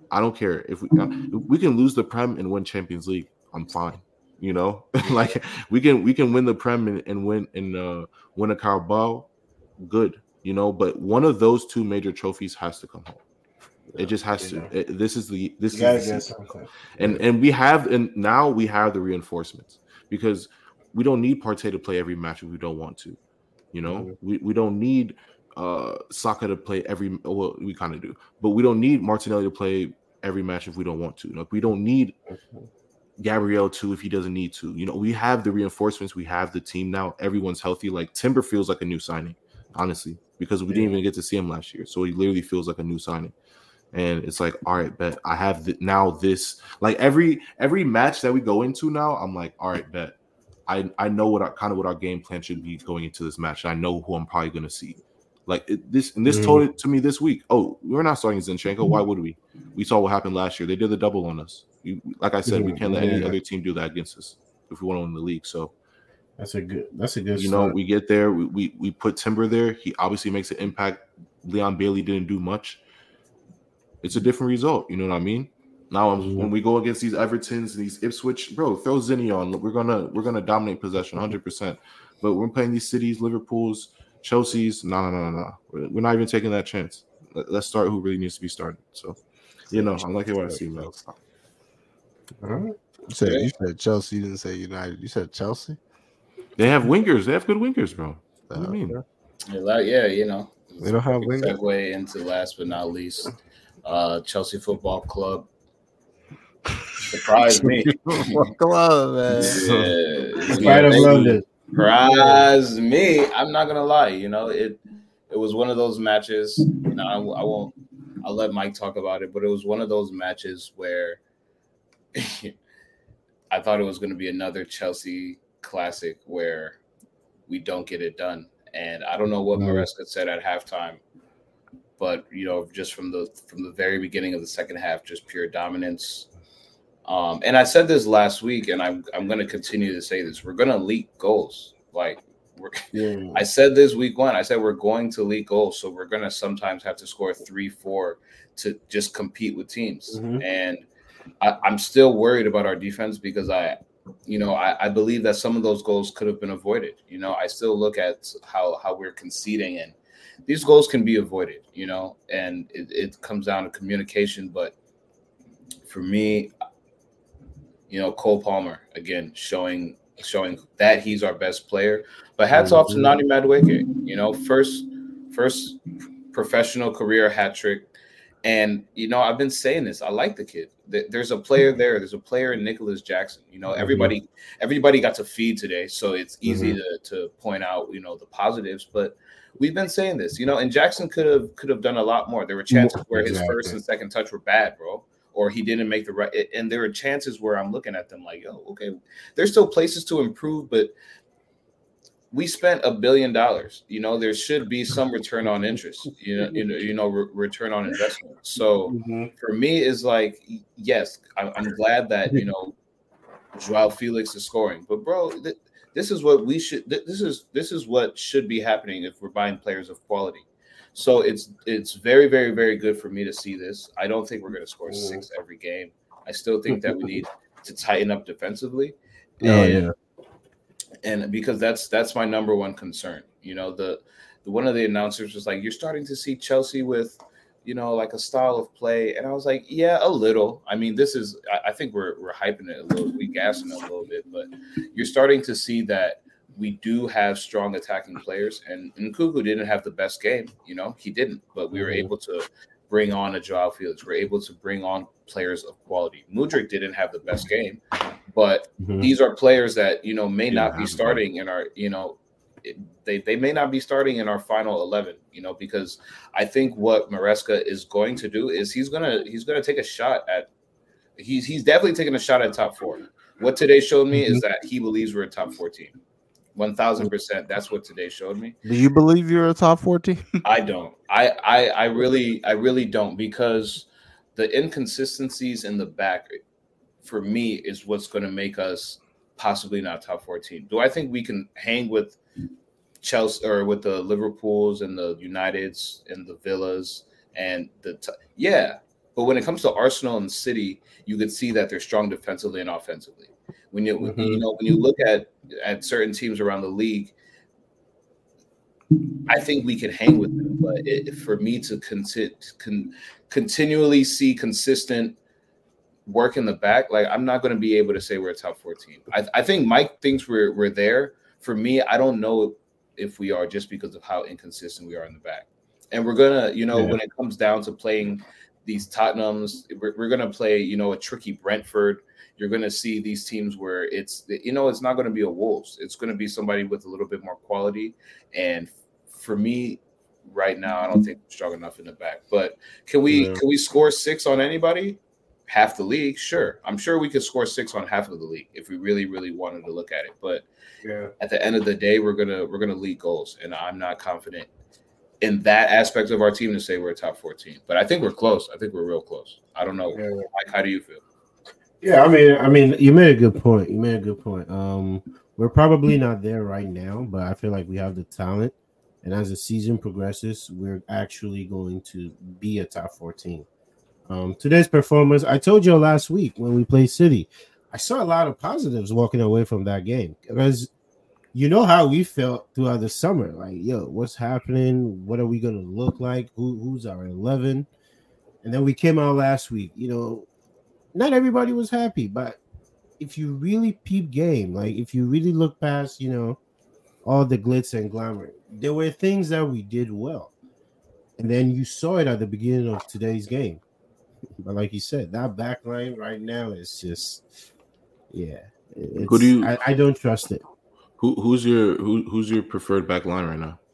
I don't care if we can lose the Prem and win Champions League. I'm fine. You know, like we can win the Prem and win a Carabao. Good, you know, but one of those two major trophies has to come home. It just has to. This is the and we have, and now we have the reinforcements, because we don't need Partey to play every match if we don't want to. You know, we don't need Saka to play every. Well, we kind of do, but we don't need Martinelli to play every match if we don't want to. Like, we don't need Gabriel to if he doesn't need to. You know, we have the reinforcements. We have the team now. Everyone's healthy. Like, Timber feels like a new signing, honestly, because we didn't even get to see him last year. So he literally feels like a new signing. And it's like, all right, bet I have now this. Like, every match that we go into now, I'm like, all right, bet I know what our game plan should be going into this match. And I know who I'm probably going to see. Like, this told it to me this week. Oh, we're not starting Zinchenko. Why would we? We saw what happened last year. They did the double on us. Like I said, we can't let any other team do that against us if we want to win the league. So that's a good. You know, we get there. We put Timber there. He obviously makes an impact. Leon Bailey didn't do much. It's a different result. You know what I mean? Now when we go against these Evertons and these Ipswich, bro, throw Zinni on. We're gonna dominate possession 100%. But we're playing these cities, Liverpool's, Chelsea's. No. We're not even taking that chance. Let's start who really needs to be started. So, you know, I like it what I see, man. You said Chelsea. You didn't say United. You said Chelsea. They have wingers. They have good wingers, bro. What do you mean? Yeah, you know. They don't have wingers. Segue into last but not least, Chelsea Football Club. Surprised me. Club, man. Surprised me. I'm not gonna lie. You know, it was one of those matches. You know, I won't. I'll let Mike talk about it, but it was one of those matches where I thought it was going to be another Chelsea classic where we don't get it done. And I don't know what Maresca said at halftime, but you know, just from the very beginning of the second half, just pure dominance. And I said this last week, and I'm going to continue to say this: we're going to leak goals. Like, I said this week one. I said we're going to leak goals, so we're going to sometimes have to score 3-4 to just compete with teams. And I'm still worried about our defense because I believe that some of those goals could have been avoided. You know, I still look at how we're conceding, and these goals can be avoided, you know, and it comes down to communication. But for me, you know, Cole Palmer, again, showing that he's our best player. But hats off to Nani Madueke, you know, first professional career hat trick. And, you know, I've been saying this. I like the kid. There's a player there. There's a player in Nicholas Jackson. You know, everybody got to feed today, so it's easy to point out, you know, the positives. But we've been saying this, you know, and Jackson could have done a lot more. There were chances where his first and second touch were bad, bro, or he didn't make the right. And there were chances where I'm looking at them like, oh, okay, there's still places to improve, but we spent $1 billion. You know, there should be some return on interest. Return on investment. So for me, is like, yes, I'm glad that, you know, Joao Felix is scoring, but bro, this is what we should. This is what should be happening if we're buying players of quality. So it's very, very, very good for me to see this. I don't think we're going to score 6 every game. I still think that we need to tighten up defensively. And because that's my number one concern. You know, the one of the announcers was like, you're starting to see Chelsea with, you know, like a style of play. And I was like, yeah, a little. I mean, I think we're hyping it a little, we gassing it a little bit, but you're starting to see that we do have strong attacking players. And Nkunku didn't have the best game, you know, he didn't, but we were able to bring on a Joao Felix. We're able to bring on players of quality. Mudryk didn't have the best game, but these are players that, you know, may not be starting in our, you know, they may not be starting in our final 11, you know, because I think what Maresca is going to do is he's gonna take a shot at. He's definitely taking a shot at top 4. What today showed me is that he believes we're a top 4 team. 1,000%. That's what today showed me. Do you believe you're a top 4 team? I don't. I really don't, because the inconsistencies in the back, for me, is what's going to make us possibly not top 4 team. Do I think we can hang with Chelsea or with the Liverpools and the Uniteds and the Villas and yeah, But when it comes to Arsenal and City, you could see that they're strong defensively and offensively. When you when you look at certain teams around the league, I think we can hang with them. But for me to continually see consistent work in the back, like I'm not going to be able to say we're a top 14. I think Mike thinks we're there. For me, I don't know if we are, just because of how inconsistent we are in the back. And we're gonna, when it comes down to playing these Tottenhams, we're gonna play, a tricky Brentford. You're gonna see these teams where it's not gonna be a Wolves. It's gonna be somebody with a little bit more quality. And for me, right now, I don't think we're strong enough in the back. But can we score 6 on anybody? Half the league, sure. I'm sure we could score 6 on half of the league if we really, really wanted to look at it. But at the end of the day, we're gonna lead goals, and I'm not confident in that aspect of our team to say we're a top 14. But I think we're close. I think we're real close. I don't know. Mike, how do you feel? Yeah, I mean, you made a good point. We're probably not there right now, but I feel like we have the talent, and as the season progresses, we're actually going to be a top 14. Today's performance, I told you last week when we played City, I saw a lot of positives walking away from that game, because you know how we felt throughout the summer. Like, yo, what's happening? What are we going to look like? Who's our 11? And then we came out last week. Not everybody was happy, but if you really peep game, like if you really look past, all the glitz and glamour, there were things that we did well. And then you saw it at the beginning of today's game. But like you said, that back line right now is just, I don't trust it. Who's your preferred back line right now?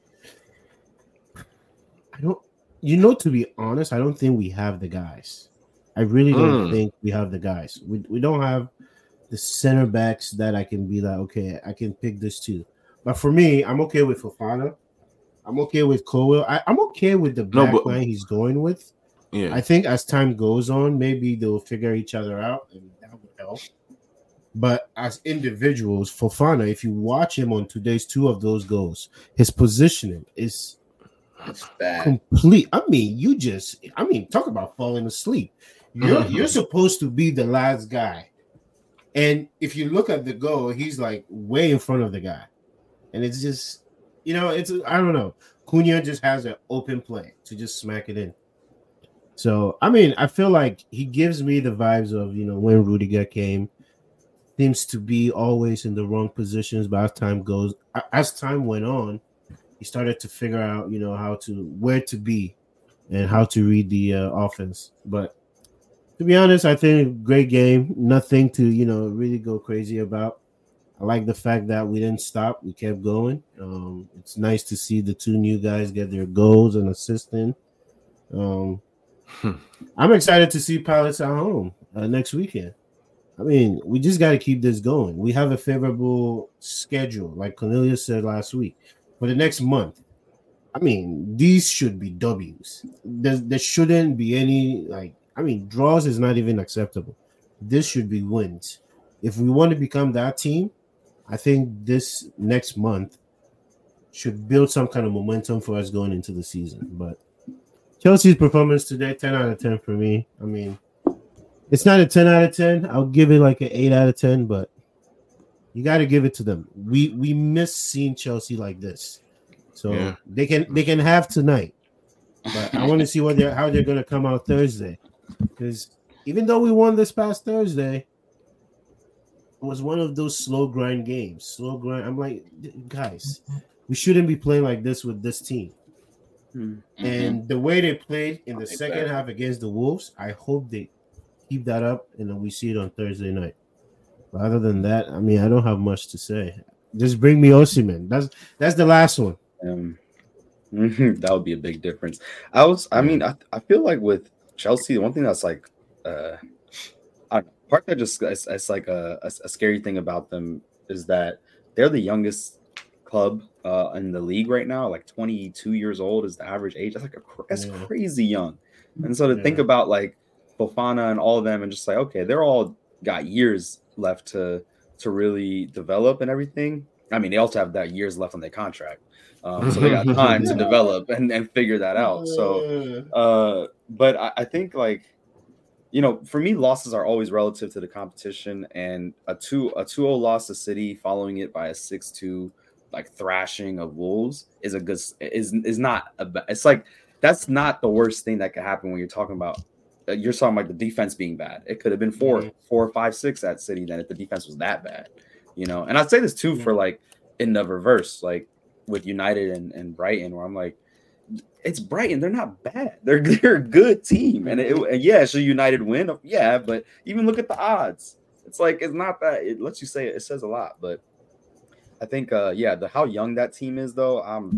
To be honest, I don't think we have the guys. I really don't think we have the guys. We don't have the center backs that I can be like, okay, I can pick this too. But for me, I'm okay with Fofana. I'm okay with Colwell. I'm okay with the back line he's going with. Yeah. I think as time goes on, maybe they'll figure each other out, and that would help. But as individuals, Fofana, if you watch him on today's 2 of those goals, his positioning is complete. I mean, talk about falling asleep. You're supposed to be the last guy. And if you look at the goal, he's like way in front of the guy. And it's just, I don't know. Cunha just has an open play to just smack it in. So, I mean, I feel like he gives me the vibes of, when Rudiger came, seems to be always in the wrong positions. But as time went on, he started to figure out, where to be and how to read the offense. But to be honest, I think great game. Nothing to, really go crazy about. I like the fact that we didn't stop. We kept going. It's nice to see the 2 new guys get their goals and assisting. I'm excited to see Palace at home next weekend. I mean, we just got to keep this going. We have a favorable schedule, like Cornelius said last week, for the next month. I mean, these should be W's. There shouldn't be any, draws is not even acceptable. This should be wins. If we want to become that team, I think this next month should build some kind of momentum for us going into the season. But Chelsea's performance today, 10 out of 10 for me. I mean, it's not a 10 out of 10. I'll give it like an 8 out of 10, but you got to give it to them. We miss seeing Chelsea like this. So they can have tonight. But I want to see how they're going to come out Thursday. Because even though we won this past Thursday, it was one of those slow grind games. Slow grind. I'm like, guys, we shouldn't be playing like this with this team. Mm-hmm. And the way they played in the second half against the Wolves, I hope they keep that up and then we see it on Thursday night. But other than that, I mean, I don't have much to say. Just bring me Osimhen. That's the last one. That would be a big difference. I feel like with Chelsea, the one thing that's like part that just it's like a scary thing about them is that they're the youngest club in the league right now. Like 22 years old is the average age. That's crazy young. And so to think about like Fofana and all of them, and just like, okay, they're all got years left to really develop and everything. I mean, they also have that years left on their contract. So they got time to develop and figure that out. So, but I think like for me, losses are always relative to the competition, and a 2-0 loss to City, following it by a 6-2 like thrashing of Wolves is not it's like that's not the worst thing that could happen when you're talking about the defense being bad. It could have been 4, 5, 6 at City then if the defense was that bad, And I'd say this too for like in the reverse, like with United and Brighton, where I'm like, it's Brighton. They're not bad. They're a good team. And should United win? Yeah, but even look at the odds. It's like it's not that. It lets you say it. It says a lot. But I think, how young that team is, though.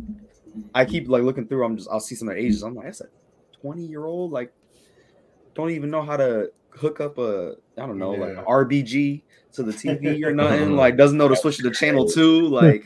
I keep like looking through. I'll see some of their ages. I'm like, that's a 20-year-old. Like, don't even know how to hook up like an RBG to the TV or nothing. Like, doesn't know to switch to channel 2. Like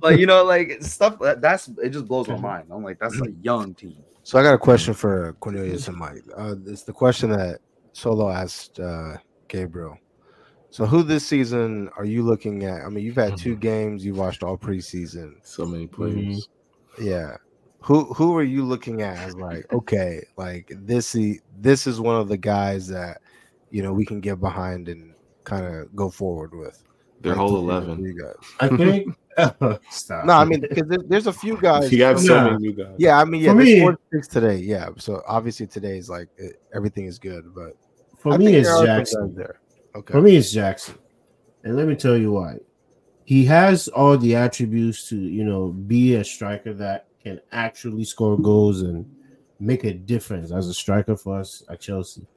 stuff that's it just blows my mind. I'm like, that's a young team. So I got a question for Cornelius and Mike. It's the question that Solo asked Gabriel. So who this season are you looking at? I mean, you've had 2 games, you've watched all preseason. So many players. Yeah. Who are you looking at as like, okay, like this is one of the guys that we can get behind and kind of go forward with? Their whole 11. You guys. I think stop. No, I mean, because there's a few guys. You got so many new guys. Yeah, I mean, yeah, there's 46 today. Yeah, so obviously today is like everything is good, but for me it's Jackson. There. Okay. For me it's Jackson, and let me tell you why. He has all the attributes to be a striker that can actually score goals and make a difference as a striker for us at Chelsea.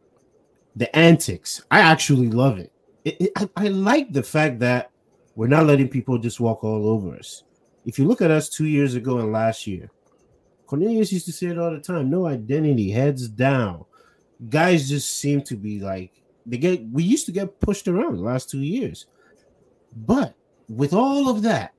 The antics, I actually love it. I like the fact that we're not letting people just walk all over us. If you look at us 2 years ago and last year, Cornelius used to say it all the time, no identity, heads down. Guys just seem to be like, we used to get pushed around the last 2 years. But with all of that,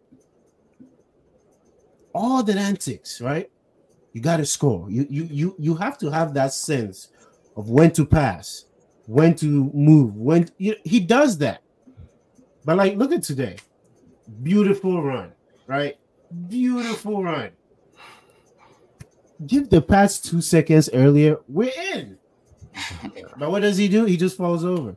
all that antics, right? You got to score. You have to have that sense of when to pass, when to move, he does that. But like, look at today. Beautiful run, right? Beautiful run. Give the pass 2 seconds earlier, we're in. But what does he do? He just falls over.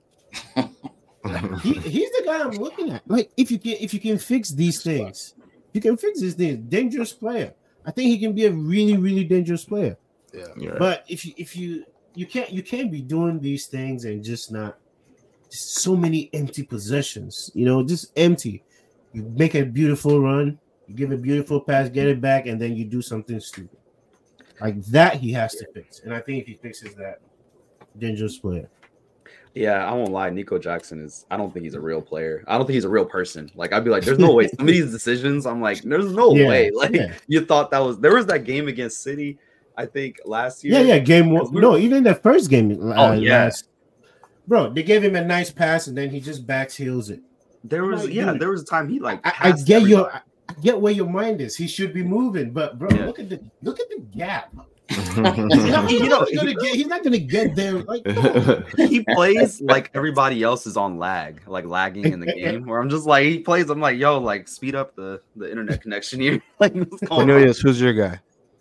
He's the guy I'm looking at. Like, if you can fix these things, dangerous player. I think he can be a really, really dangerous player. Yeah. But if you can't be doing these things and just so many empty possessions, just empty. You make a beautiful run, you give a beautiful pass, get it back, and then you do something stupid. Like that he has to fix. And I think if he fixes that, dangerous player. Yeah, I won't lie. Nico Jackson I don't think he's a real player. I don't think he's a real person. Like, I'd be like, there's no way. Some of these decisions, I'm like, there's no way. Like, you thought there was that game against City, I think, last year. Yeah, game one. No, even the first game. Bro, they gave him a nice pass, and then he just backs heels it. There was a time he like. I get where your mind is. He should be moving, but bro, look at the gap. He's not gonna get there. Like, he plays like everybody else is on lagging in the game. Where I'm just like, he plays. I'm like, yo, like speed up the internet connection here. Like, Cornelius, who's your guy?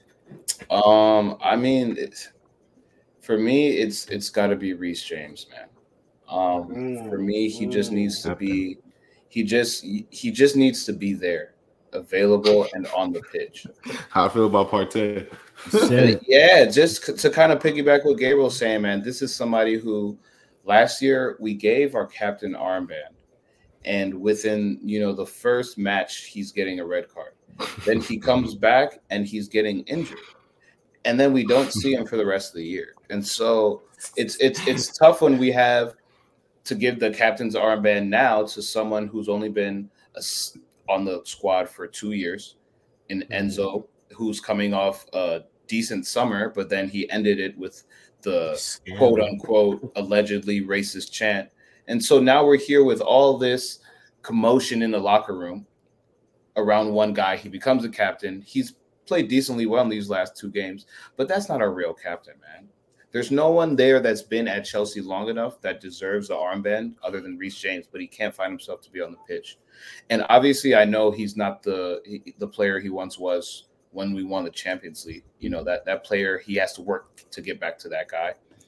I mean, for me, it's got to be Reece James, man. For me, he just needs to be. He just needs to be there, available and on the pitch. How I feel about Partey. Yeah, just to kind of piggyback what Gabriel's saying, man. This is somebody who last year we gave our captain armband, and within the first match he's getting a red card. Then he comes back and he's getting injured, and then we don't see him for the rest of the year. And so it's tough when we have to give the captain's armband now to someone who's only been on the squad for 2 years, in Enzo, who's coming off a decent summer, but then he ended it with the quote unquote allegedly racist chant. And so now we're here with all this commotion in the locker room around one guy. He becomes a captain. He's played decently well in these last 2 games, but that's not our real captain, man. There's no one there that's been at Chelsea long enough that deserves the armband other than Reece James, but he can't find himself to be on the pitch. And obviously I know he's not the player he once was when we won the Champions League. That player, he has to work to get back to that guy.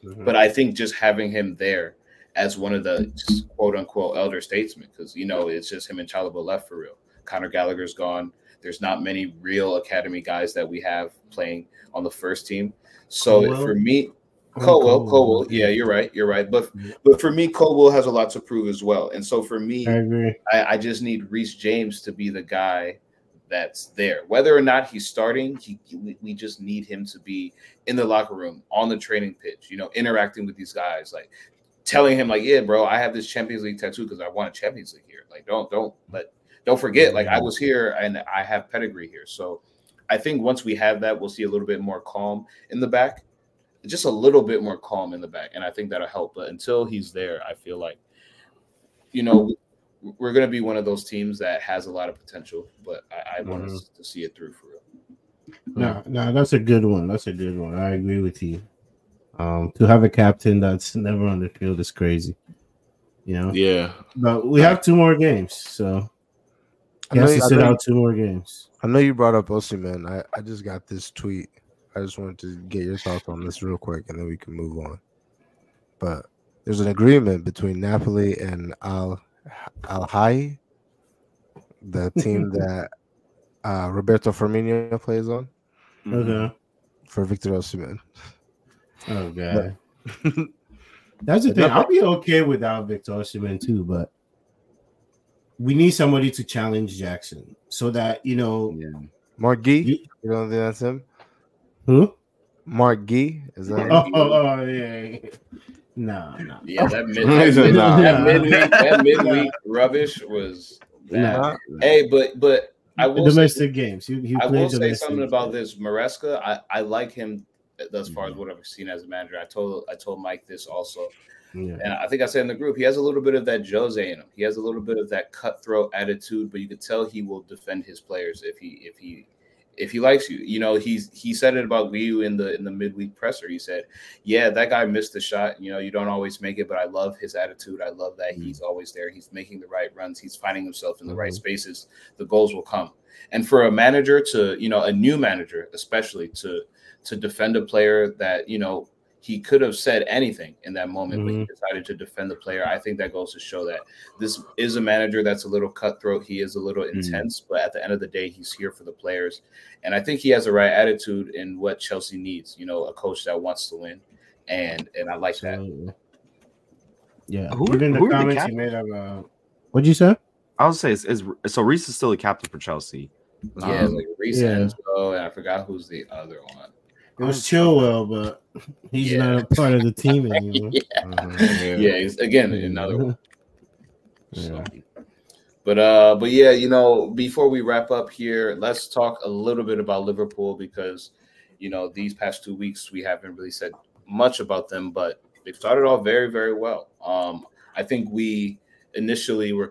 But I think just having him there as one of the just quote unquote elder statesmen, because it's just him and Chalobah left for real. Conor Gallagher's gone. There's not many real academy guys that we have playing on the first team. So for me, Colwell, yeah, you're right. But for me, Colwell has a lot to prove as well. And so for me, I agree. I just need Reece James to be the guy that's there. Whether or not he's starting, we just need him to be in the locker room, on the training pitch, interacting with these guys, like telling him, like, yeah, bro, I have this Champions League tattoo because I won a Champions League here. Like, don't forget, like, I was here and I have pedigree here. So I think once we have that, we'll see a little bit more calm in the back, just a little bit more calm in the back. And I think that'll help. But until he's there, I feel like, we're going to be one of those teams that has a lot of potential, but I want us to see it through for real. No, that's a good one. I agree with you. To have a captain that's never on the field is crazy. Yeah. But we have 2 more games, so he has to sit out 2 more games. I know you brought up Osimhen. I just got this tweet. I just wanted to get your thoughts on this real quick, and then we can move on. But there's an agreement between Napoli and Al-Hayy, the team that Roberto Firmino plays on. Okay. For Victor Osimhen. Oh god. That's the thing. I'll be okay without Victor Osimhen too, but we need somebody to challenge Jackson so that Mark Gee. You don't think that's him? Who? Mark Gee? Is that? Oh yeah. No. Yeah, that midweek rubbish was bad. Nah. Hey, but I will domestic games. I will say something about this. Maresca, I like him thus far as what I've seen as a manager. I told Mike this also. Yeah. And I think I said in the group, he has a little bit of that Jose in him. He has a little bit of that cutthroat attitude, but you could tell he will defend his players if he likes you. He said it about Liu in the midweek presser. He said, yeah, that guy missed the shot. You don't always make it, but I love his attitude. I love that he's always there. He's making the right runs. He's finding himself in the right spaces. The goals will come. And for a manager to, a new manager, especially to defend a player that, he could have said anything in that moment, but he decided to defend the player. I think that goes to show that this is a manager that's a little cutthroat. He is a little intense, but at the end of the day, he's here for the players. And I think he has the right attitude in what Chelsea needs, a coach that wants to win. And I like that. Yeah. Even the comments you made about what'd you say? I would say so Reece is still the captain for Chelsea. Yeah, like Reece and I forgot who's the other one. It was Chilwell, but he's not a part of the team anymore. Yeah, he's, again, another one. So. But yeah, before we wrap up here, let's talk a little bit about Liverpool because, these past 2 weeks we haven't really said much about them, but they've started off very, very well. I think we initially were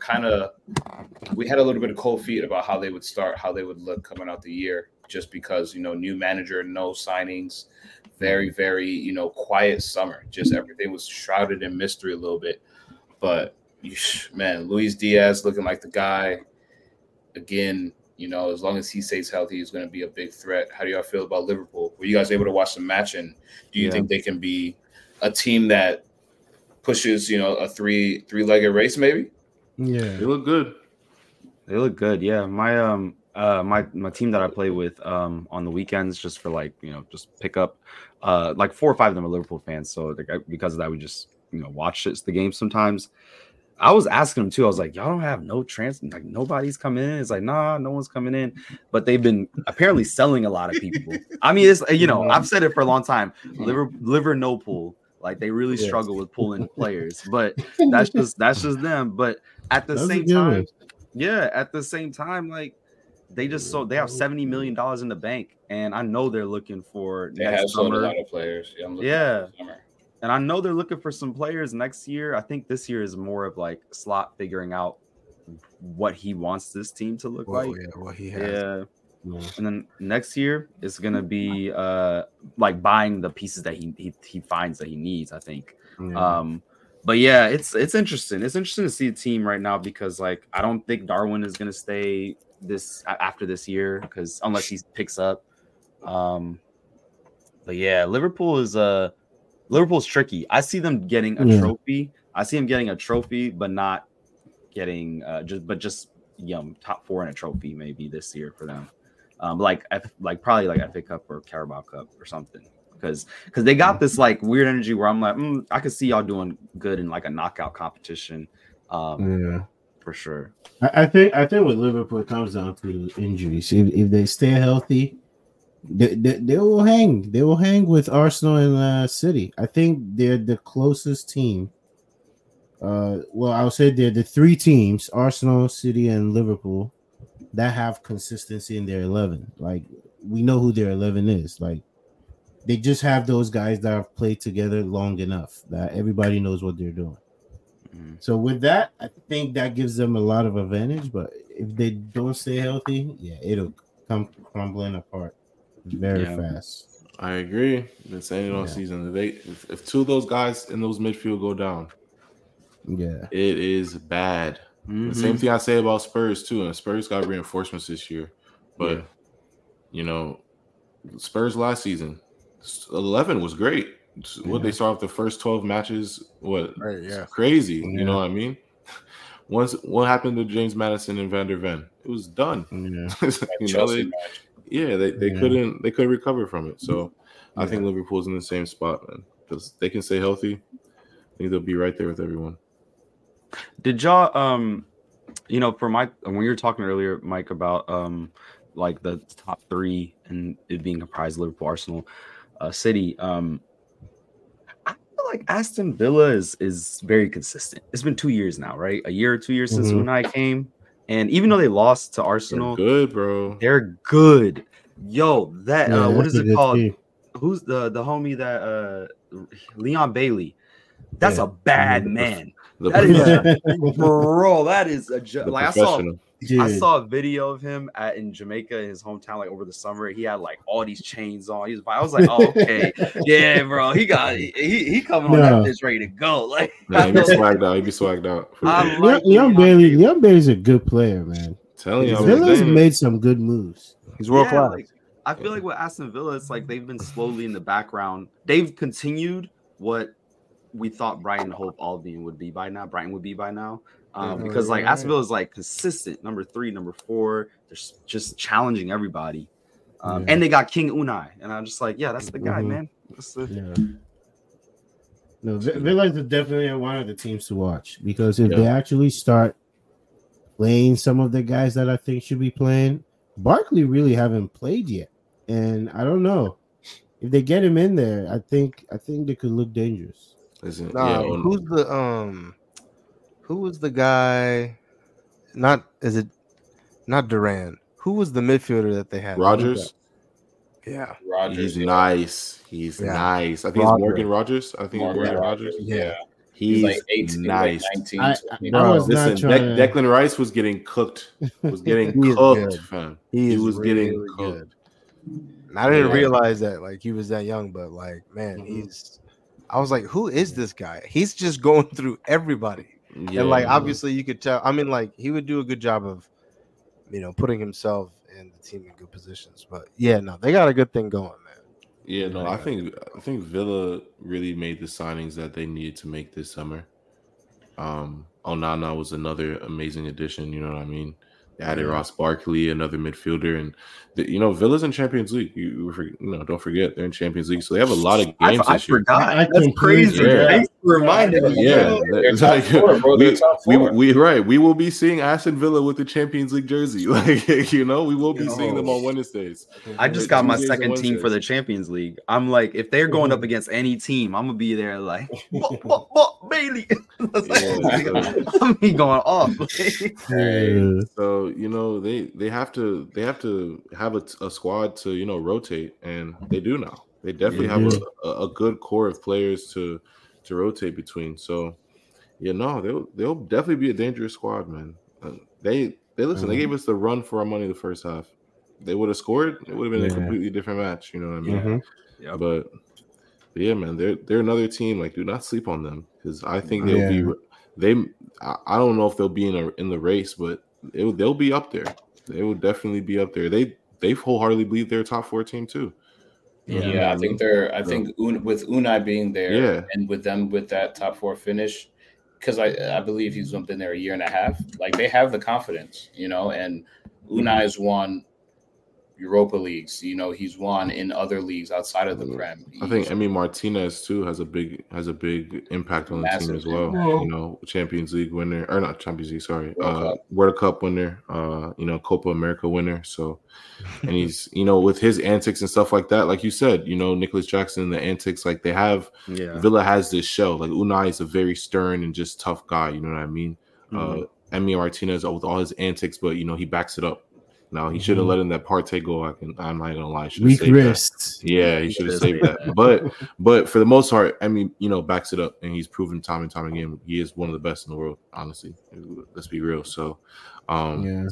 we had a little bit of cold feet about how they would start, how they would look coming out the year. Just because, new manager, no signings, very, very, quiet summer. Just everything was shrouded in mystery a little bit. But, man, Luis Diaz looking like the guy. Again, as long as he stays healthy, he's going to be a big threat. How do y'all feel about Liverpool? Were you guys able to watch the match? And do you think they can be a team that pushes, a three-legged race maybe? Yeah. They look good. Yeah. My team that I play with on the weekends just for just pick up 4 or 5 of them are Liverpool fans, so because of that we just watch the game sometimes. I was asking them too. I was like, y'all don't have no nobody's coming in. It's like, nah, no one's coming in. But they've been apparently selling a lot of people. I mean, it's I've said it for a long time. Liver no pool. Like they really struggle with pulling players, but that's just them. But at the same time, like. They have $70 million in the bank, and I know they're looking for next summer. A lot of players. And I know they're looking for some players next year. I think this year is more of like Slot figuring out what he wants this team to look like. Yeah, what he has. Yeah. And then next year it's gonna be like buying the pieces that he finds that he needs, I think. But yeah, it's interesting. It's interesting to see the team right now because like I don't think Darwin is gonna stay after this year because unless he picks up. But yeah, Liverpool is Liverpool's tricky. I see them getting a trophy. I see them getting a trophy, but not getting just top 4 in a trophy maybe this year for them. Probably like FA Cup or Carabao Cup or something. Because they got this like weird energy where I'm like, I could see y'all doing good in like a knockout competition. For sure. I think with Liverpool it comes down to injuries. If they stay healthy, they will hang. They will hang with Arsenal and City. I think they're the closest team. Well, I would say they're the 3 teams: Arsenal, City, and Liverpool, that have consistency in their 11. Like we know who their 11 is. Like they just have those guys that have played together long enough that everybody knows what they're doing. So with that, I think that gives them a lot of advantage. But if they don't stay healthy, it'll come crumbling apart very fast. I agree. Been saying it all season. If 2 of those guys in those midfield go down, it is bad. The same thing I say about Spurs too. And Spurs got reinforcements this year, but Spurs last season, 11 was great. What they saw off the first 12 matches, crazy. You know what I mean? What happened to James Maddison and Van der Ven? It was done. They couldn't recover from it. So I think Liverpool's in the same spot, man. Because they can stay healthy. I think they'll be right there with everyone. Did y'all for Mike, when you were talking earlier, Mike, about like the top 3 and it being comprised of Liverpool, Arsenal, City, I feel like Aston Villa is very consistent. It's been 2 years now, right? A year or 2 years since Unai came. And even though they lost to Arsenal, they're good, bro. They're good. Yo, that what is it called? Team. Who's the homie that Leon Bailey? That's a bad man. That is a like I saw a video of him in Jamaica in his hometown, like over the summer. He had like all these chains on. I was like, oh, okay, yeah, bro. He coming on that bitch ready to go. Like, he be swagged out. He be swagged out. Leon Bailey's a good player, man. Telling you, Villa's made some good moves. He's world class. Like, I feel like with Aston Villa, it's like they've been slowly in the background. They've continued what we thought Brighton Hove Albion would be by now. Because like Aston Villa is like consistent, number 3, number 4. They're just challenging everybody, and they got King Unai, and I'm just like, that's the guy, man. No, Villa is definitely one of the teams to watch because if they actually start playing some of the guys that I think should be playing, Barkley really haven't played yet, and I don't know if they get him in there. I think they could look dangerous. Who was the guy? Not Duran. Who was the midfielder that they had? Rogers. Yeah, Rogers. He's nice. He's nice. I think it's Morgan Rogers. Morgan Rogers. Yeah. He's like 18, nice. Like 19. Listen, Declan Rice was getting cooked. Fam. He was getting cooked. And I didn't realize that like he was that young, but like, man, I was like, who is this guy? He's just going through everybody. Yeah, and like obviously you could tell. I mean, like he would do a good job of, putting himself in the team in good positions. But they got a good thing going, man. Yeah, no, I think Villa really made the signings that they needed to make this summer. Onana was another amazing addition. You know what I mean? They added Ross Barkley, another midfielder, and Villa's in Champions League. Don't forget they're in Champions League, so they have a lot of games this year. That's crazy. Thanks for reminding me. Yeah, we will be seeing Aston Villa with the Champions League jersey. Like we will be seeing them on Wednesdays. I just got my second team for the Champions League. I'm like, if they're going up against any team, I'm gonna be there like Bailey. I'm going off. So they have to have a squad to rotate, and they do now. They definitely have a good core of players to rotate between. So they'll definitely be a dangerous squad, man. They gave us the run for our money the first half. They would have scored, it would have been a completely different match. You know what I mean? Yeah. But yeah, man, they're another team. Like, do not sleep on them because I think they'll be. I don't know if they'll be in the race, but they'll be up there. They will definitely be up there. They wholeheartedly believe they're a top 4 team too. Yeah, I think with Unai being there and with them with that top 4 finish, because I believe he's been there a year and a half. Like they have the confidence, and Unai's won Europa leagues. He's won in other leagugues outside of the Prem. I think Emi Martinez too has a big impact on the team as well. Champions League winner, or not Champions League, sorry, World Cup winner, Copa America winner. So, and he's with his antics and stuff like that, like you said, Nicholas Jackson, the antics, like they have. Villa has this shell. Like Unai is a very stern and just tough guy. You know what I mean? Emi Martinez with all his antics, but he backs it up. No, he shouldn't let in that Partey goal. I'm not gonna lie. Weak wrist. Yeah, he should have saved that. But for the most part, backs it up, and he's proven time and time again he is one of the best in the world. Honestly, let's be real. So, I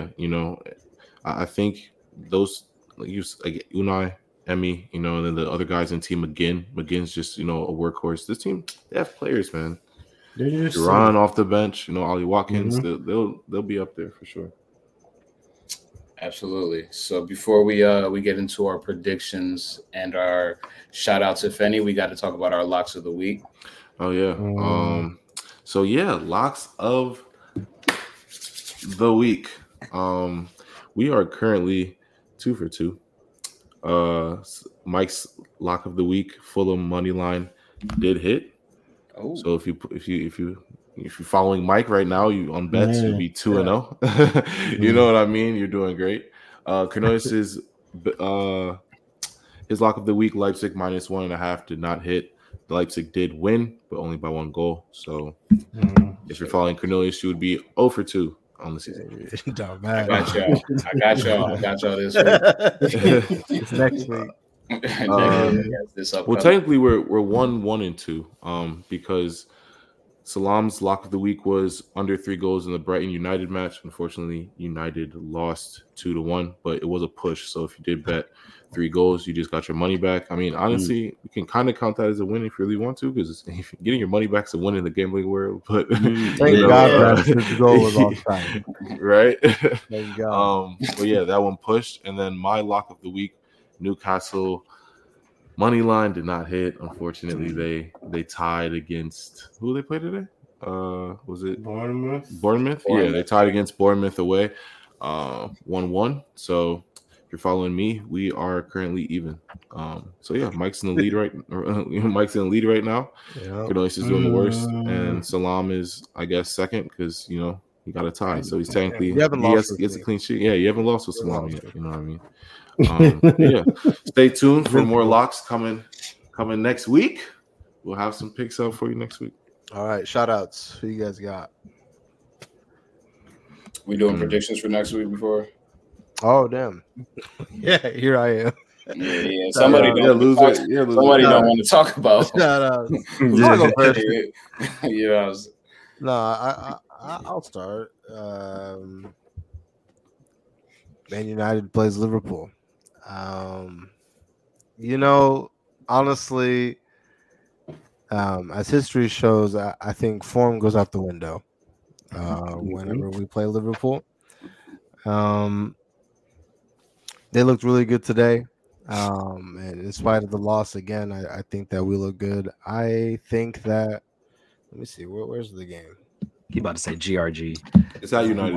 think those like Unai, Emi, and then the other guys in the team. McGinn's just a workhorse. This team, they have players, man. Duran off the bench, Ollie Watkins. They'll be up there for sure. Absolutely. So before we get into our predictions and our shout outs, if any, we got to talk about our locks of the week. Oh yeah. Locks of the week. We are currently 2 for 2. Mike's lock of the week, Fulham money line, did hit. Oh. So if you're following Mike right now, you on bets, you'll be 2-0. You know what I mean? You're doing great. Cornelius's his lock of the week, Leipzig -1.5, did not hit. Leipzig did win, but only by 1 goal. So if you're following Cornelius, you would be 0 for 2 on the season. I got y'all this week. It's next week. Well, technically we're 1-2 because Salam's lock of the week was under 3 goals in the Brighton United match. Unfortunately, United lost 2-1, but it was a push. So if you did bet 3 goals, you just got your money back. I mean, honestly, you can kind of count that as a win if you really want to, because getting your money back is a win in the gambling world. But thank God the goal was offside, right? Thank God. But yeah, that one pushed, and then my lock of the week, Newcastle. Money line did not hit. Unfortunately, they tied against who they played today? Was it Bournemouth? Yeah, they tied against Bournemouth away, 1-1. So if you're following me, we are currently even. So yeah, Mike's in the lead right. Mike's in the lead right now. Cornelius is doing the worst, and Salam is, I guess, second because he got a tie. So he's technically he gets a clean sheet. Yeah, you haven't lost with Salam yet. You know what I mean? Stay tuned for more locks coming next week. We'll have some picks out for you next week. All right, shout outs. Who you guys got? We doing predictions for next week before? Oh damn. Yeah, here I am. Yeah. Somebody don't want to talk about. Shout out. I'll start. Man United plays Liverpool. Honestly, as history shows, I think form goes out the window whenever we play Liverpool. They looked really good today. And in spite of the loss again, I think that we look good. I think that, let me see, where's the game? He about to say GRG. It's at United.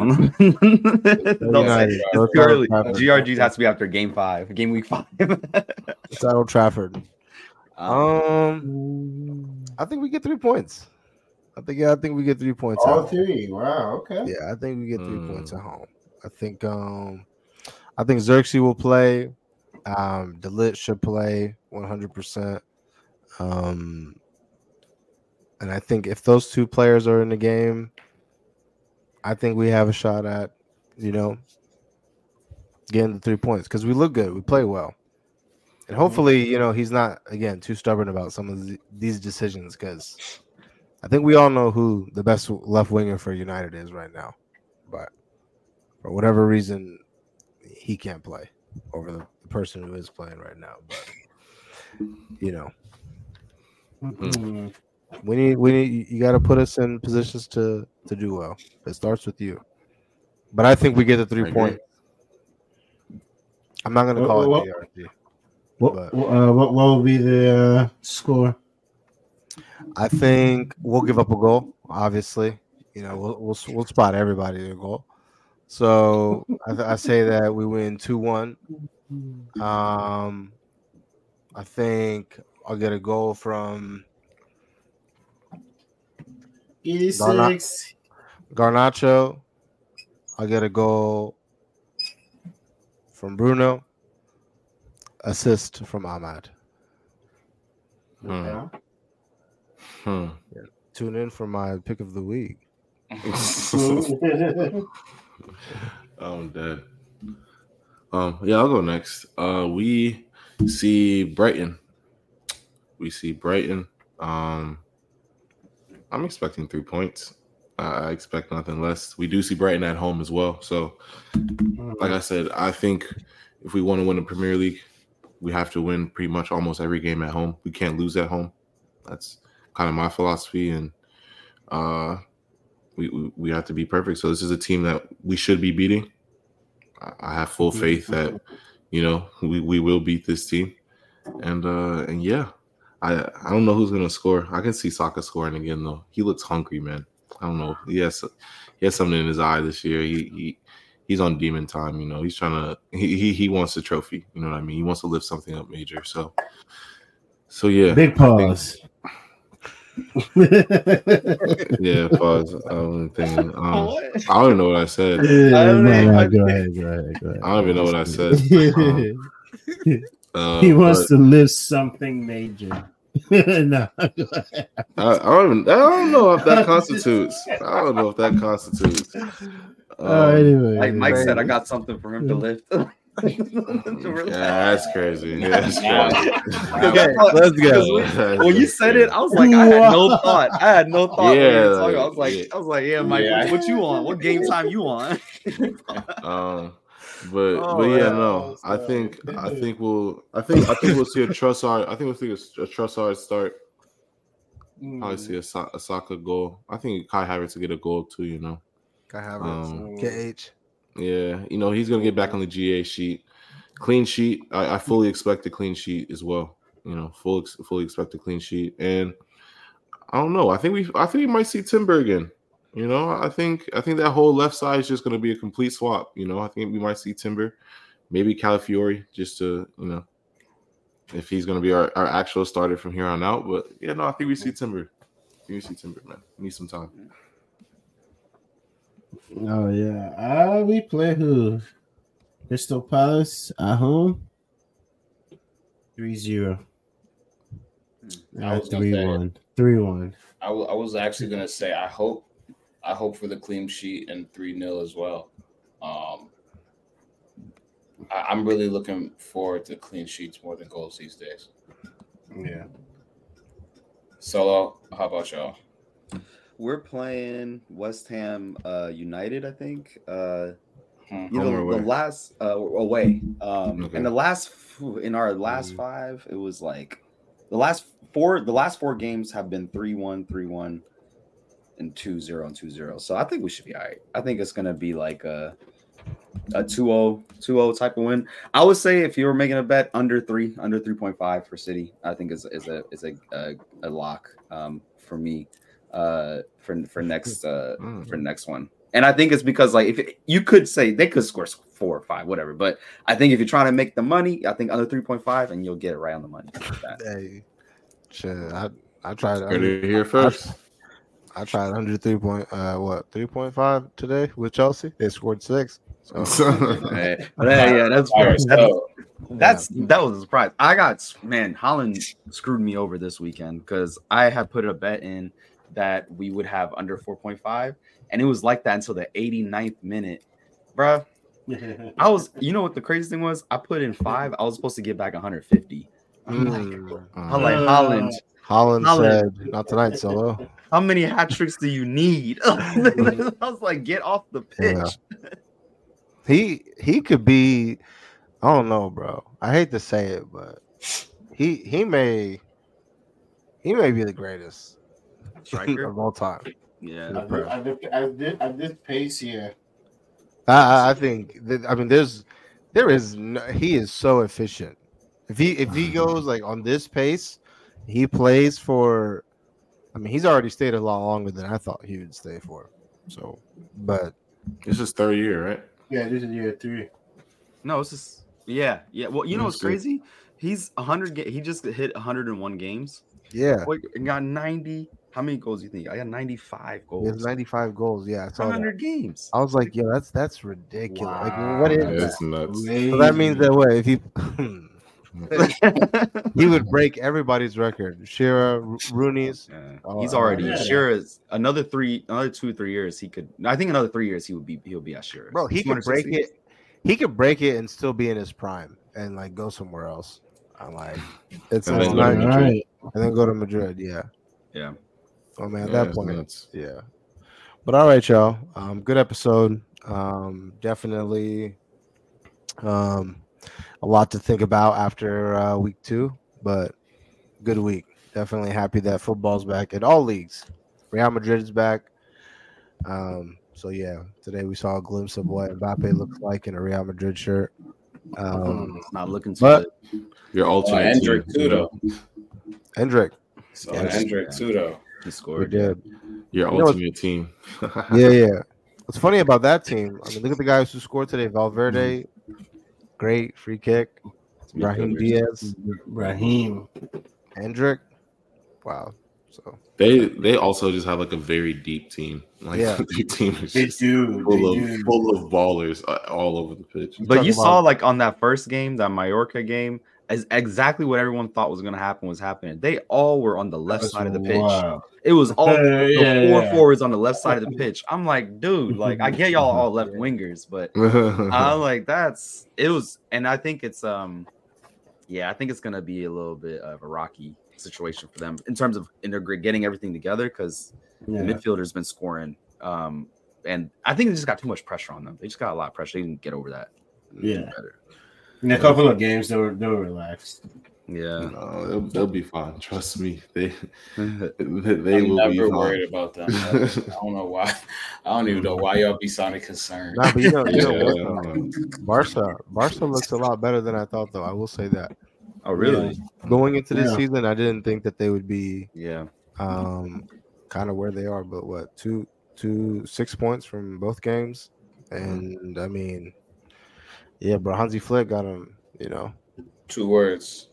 It's too early. GRG has to be after game week 5. It's at Old Trafford. I think we get 3 points. I think we get 3 points. All 3. Wow. Okay. Yeah, I think we get 3 points at home. I think Xerxes will play. De Ligt should play 100%. And I think if those 2 players are in the game, I think we have a shot at, getting the 3 points because we look good. We play well. And hopefully, he's not, again, too stubborn about some of these decisions because I think we all know who the best left winger for United is right now. But for whatever reason, he can't play over the person who is playing right now. But, We need you got to put us in positions to do well. It starts with you. But I think we get the 3 points. I'm not going to call it DRG. What will be the score? I think we'll give up a goal. Obviously, we'll spot everybody a goal. So I say that we win 2-1. I think I'll get a goal from 86. Garnacho. I'll get a goal from Bruno. Assist from Ahmad. Okay. Yeah. Tune in for my pick of the week. I'm dead. Yeah, I'll go next. We see Brighton. I'm expecting 3 points. I expect nothing less. We do see Brighton at home as well. So, like I said, I think if we want to win the Premier League, we have to win pretty much almost every game at home. We can't lose at home. That's kind of my philosophy, and we have to be perfect. So this is a team that we should be beating. I have full faith that we will beat this team, and yeah, I don't know who's gonna score. I can see Saka scoring again though. He looks hungry, man. I don't know. He has something in his eye this year. He's on demon time. He's trying to. He wants the trophy. You know what I mean? He wants to lift something up major. So yeah. Big pause. Yeah, pause. I don't even know what I said. Go ahead. I don't even know what I said. He wants to lift something major. No, I don't know if that constitutes. Anyway, like Mike said, I got something for him to lift. That's crazy. Okay, let's go. When you said it, I was like, I had no thought. Yeah, I was like, yeah, Mike, what you on? What game time you on? But yeah, no. I think we'll see a Trossard. I think we'll see a Trossard start. Probably see a Saka goal. I think Kai Havertz will get a goal too. Kai Havertz, KH. Yeah, he's gonna get back on the GA sheet. Clean sheet. I fully expect a clean sheet as well. Fully expect a clean sheet. And I don't know. I think we might see Timber again. I think that whole left side is just gonna be a complete swap. I think we might see Timber, maybe Calafiori, just to if he's gonna be our actual starter from here on out. But yeah, no, I think we see Timber. Man. We need some time. Oh yeah. We play who? Crystal Palace at home. 3-0. 3-1. 3-1. I was actually gonna say I hope for the clean sheet and 3-0 as well. I'm really looking forward to clean sheets more than goals these days. Yeah. Solo, how about y'all? We're playing West Ham United, I think. The last away. Okay. In our last 5, it was like the last 4 games have been 3-1, 3-1, and 2-0 and 2-0. So I think we should be all right. I think it's gonna be like a 2-0 type of win. I would say if you were making a bet under 3.5 for City, I think is a lock for me for next one. And I think it's because if you could say they could score 4 or 5, whatever. But I think if you're trying to make the money, I think under 3.5 and you'll get it right on the money. Hey, shit, I tried. Heard it here first. I tried 3.5 today with Chelsea. They scored 6. So. That's fair. That was a surprise. Haaland screwed me over this weekend because I had put a bet in that we would have under 4.5, and it was like that until the 89th minute, bruh. I was, what the crazy thing was? I put in 5. I was supposed to get back 150. I'm like Haaland. Haaland said, "Not tonight, Solo." How many hat tricks do you need? I was like, get off the pitch. Yeah. He could be. I don't know, bro. I hate to say it, but he may be the greatest striker of all time. Yeah, at this pace here. I think. He is so efficient. If he goes like on this pace, he plays for. I mean, he's already stayed a lot longer than I thought he would stay for. So, but it's his third year, right? Yeah, this is year 3. No, it's just yeah. Well, you know what's crazy? He's 100. He just hit 101 games. Yeah, and got 90. How many goals do you think? I got 95 goals. He has 95 goals. Yeah, I saw 100 games. I was like, yo, that's ridiculous. Wow. Like, what is that? That's nuts. So that means that way if he he would break everybody's record. Shearer, Rooney's. Yeah. He's already Shearer's another 2-3 years. He could. I think another 3 years he'll be at Shearer. Bro, he could break it. He could break it and still be in his prime and like go somewhere else. I'm like, it's and not right. And then go to Madrid. Yeah. Yeah. Oh man, at that point, yeah. But all right, y'all. Good episode. Definitely a lot to think about after week 2, but good week. Definitely happy that football's back in all leagues. Real Madrid is back. So yeah, today we saw a glimpse of what Mbappe looks like in a Real Madrid shirt. It's not looking too good. Your ultimate Endrick too, though. Endrick. So Endrick too, though. He scored. We did. Your ultimate team. Yeah. What's funny about that team? I mean, look at the guys who scored today. Valverde, great free kick. Brahim Diaz, Endrick. Wow. So they also just have like a very deep team. Like their team is just full of ballers all over the pitch. But you saw like on that first game, that Mallorca game, as exactly what everyone thought was going to happen was happening. They all were on the left side of the pitch. Wow. It was all the four forwards on the left side of the pitch. I'm like, dude, like I get y'all all left wingers, but I'm like it was, and I think it's I think it's gonna be a little bit of a rocky situation for them in terms of getting everything together because the midfielder's been scoring, and I think they just got too much pressure on them. They just got a lot of pressure. They didn't get over that. Yeah. In a couple of games, they were relaxed. Yeah, no, they'll be fine. Trust me, they I'm will never be worried about them. I don't know why. I don't even know why y'all be sounding concerned. Nah, but you know what? Barca looks a lot better than I thought, though. I will say that. Oh, really? Going into this season, I didn't think that they would be kind of where they are. But what, 6 points from both games, and I mean. Yeah, bro. Hansi Flick got him, 2 words.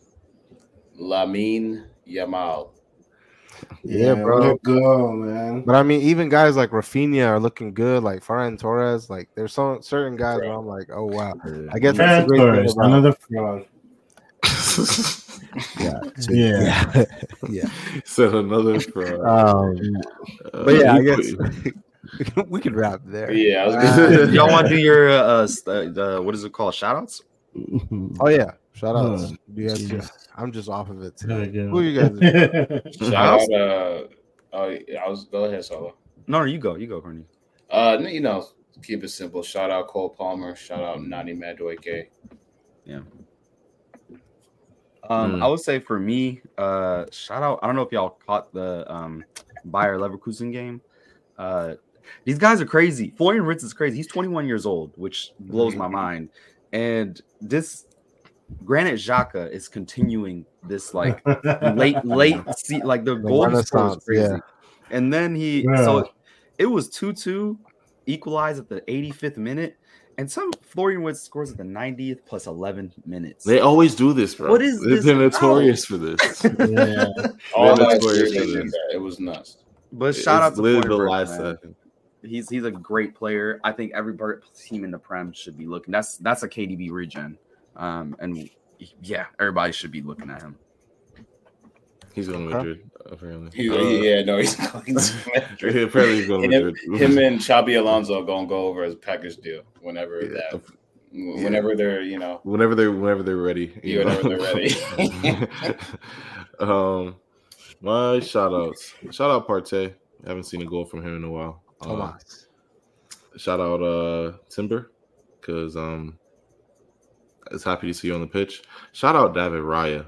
Lamine Yamal. Yeah, bro. Let go, man. But I mean, even guys like Rafinha are looking good, like Ferran Torres. Like, there's some certain guys where I'm like, oh, wow. I guess that's a great thing about another fraud. Yeah. Said another fraud. But yeah, I guess we could wrap there. Yeah, I was gonna y'all want to do your what is it called? Shoutouts? Oh yeah, shoutouts. I'm just off of it. Who are you guys? Shout out. Go ahead, Solo. No, you go, Courtney. Keep it simple. Shout out Cole Palmer. Shout out Nani Madueke. Yeah. I would say for me, shout out. I don't know if y'all caught the Bayer Leverkusen game. These guys are crazy. Florian Wirtz is crazy. He's 21 years old, which blows my mind. And this Granit Xhaka is continuing this like late like the goal score is crazy. Yeah. And then so it was 2-2, equalized at the 85th minute. And some Florian Wirtz scores at the 90th plus 11 minutes. They always do this, bro. What is this? They're notorious for this. Yeah. All it was nuts. But shout out to the last second. He's a great player. I think every team in the Prem should be looking. That's a KDB regen, and everybody should be looking at him. He's going to Madrid, apparently. He's going to Madrid. Apparently he's going to Madrid. Him and Xabi Alonso are going to go over as a package deal whenever they're whenever they're ready. Whenever they're ready. My shout outs. Shout out Partey. I haven't seen a goal from him in a while. Shout out Timber, because it's happy to see you on the pitch. Shout out David Raya.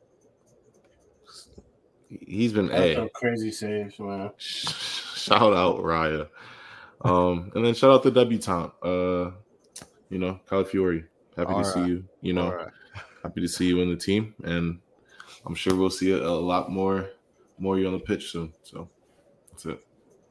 He's been crazy saves, man. Shout out Raya. And then shout out the debutante, Calafiori. Happy to see you. happy to see you in the team, and I'm sure we'll see a lot more you on the pitch soon. So that's it.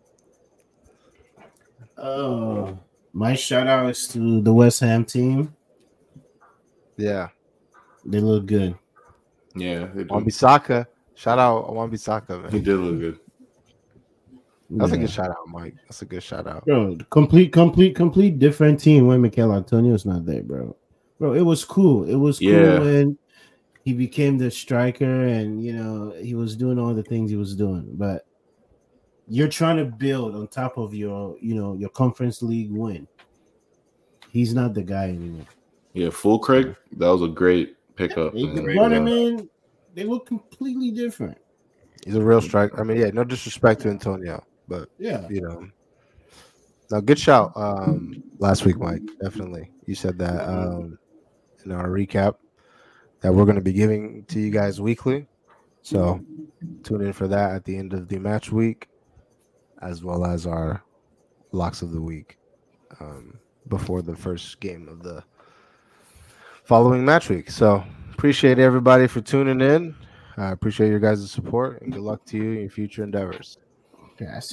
My shout out is to the West Ham team. Yeah, they look good. Yeah, they do. Wan-Bissaka. Shout out Wan-Bissaka, man. He did look good. That's a good shout out, Mike. That's a good shout out. Bro, complete different team when Mikel Antonio's not there, bro. Bro, it was cool. It was cool when he became the striker and, you know, he was doing all the things he was doing. But you're trying to build on top of your, you know, your Conference League win. He's not the guy anymore. Yeah, Fulkrug, that was a great pickup. They brought him in. They look completely different. He's a real striker. I mean, yeah, no disrespect to Antonio, but yeah, you know. Now, good shout last week, Mike. Definitely, you said that in our recap that we're going to be giving to you guys weekly. So tune in for that at the end of the match week, as well as our locks of the week before the first game of the following match week. So appreciate everybody for tuning in. I appreciate your guys' support, and good luck to you in your future endeavors. Yes.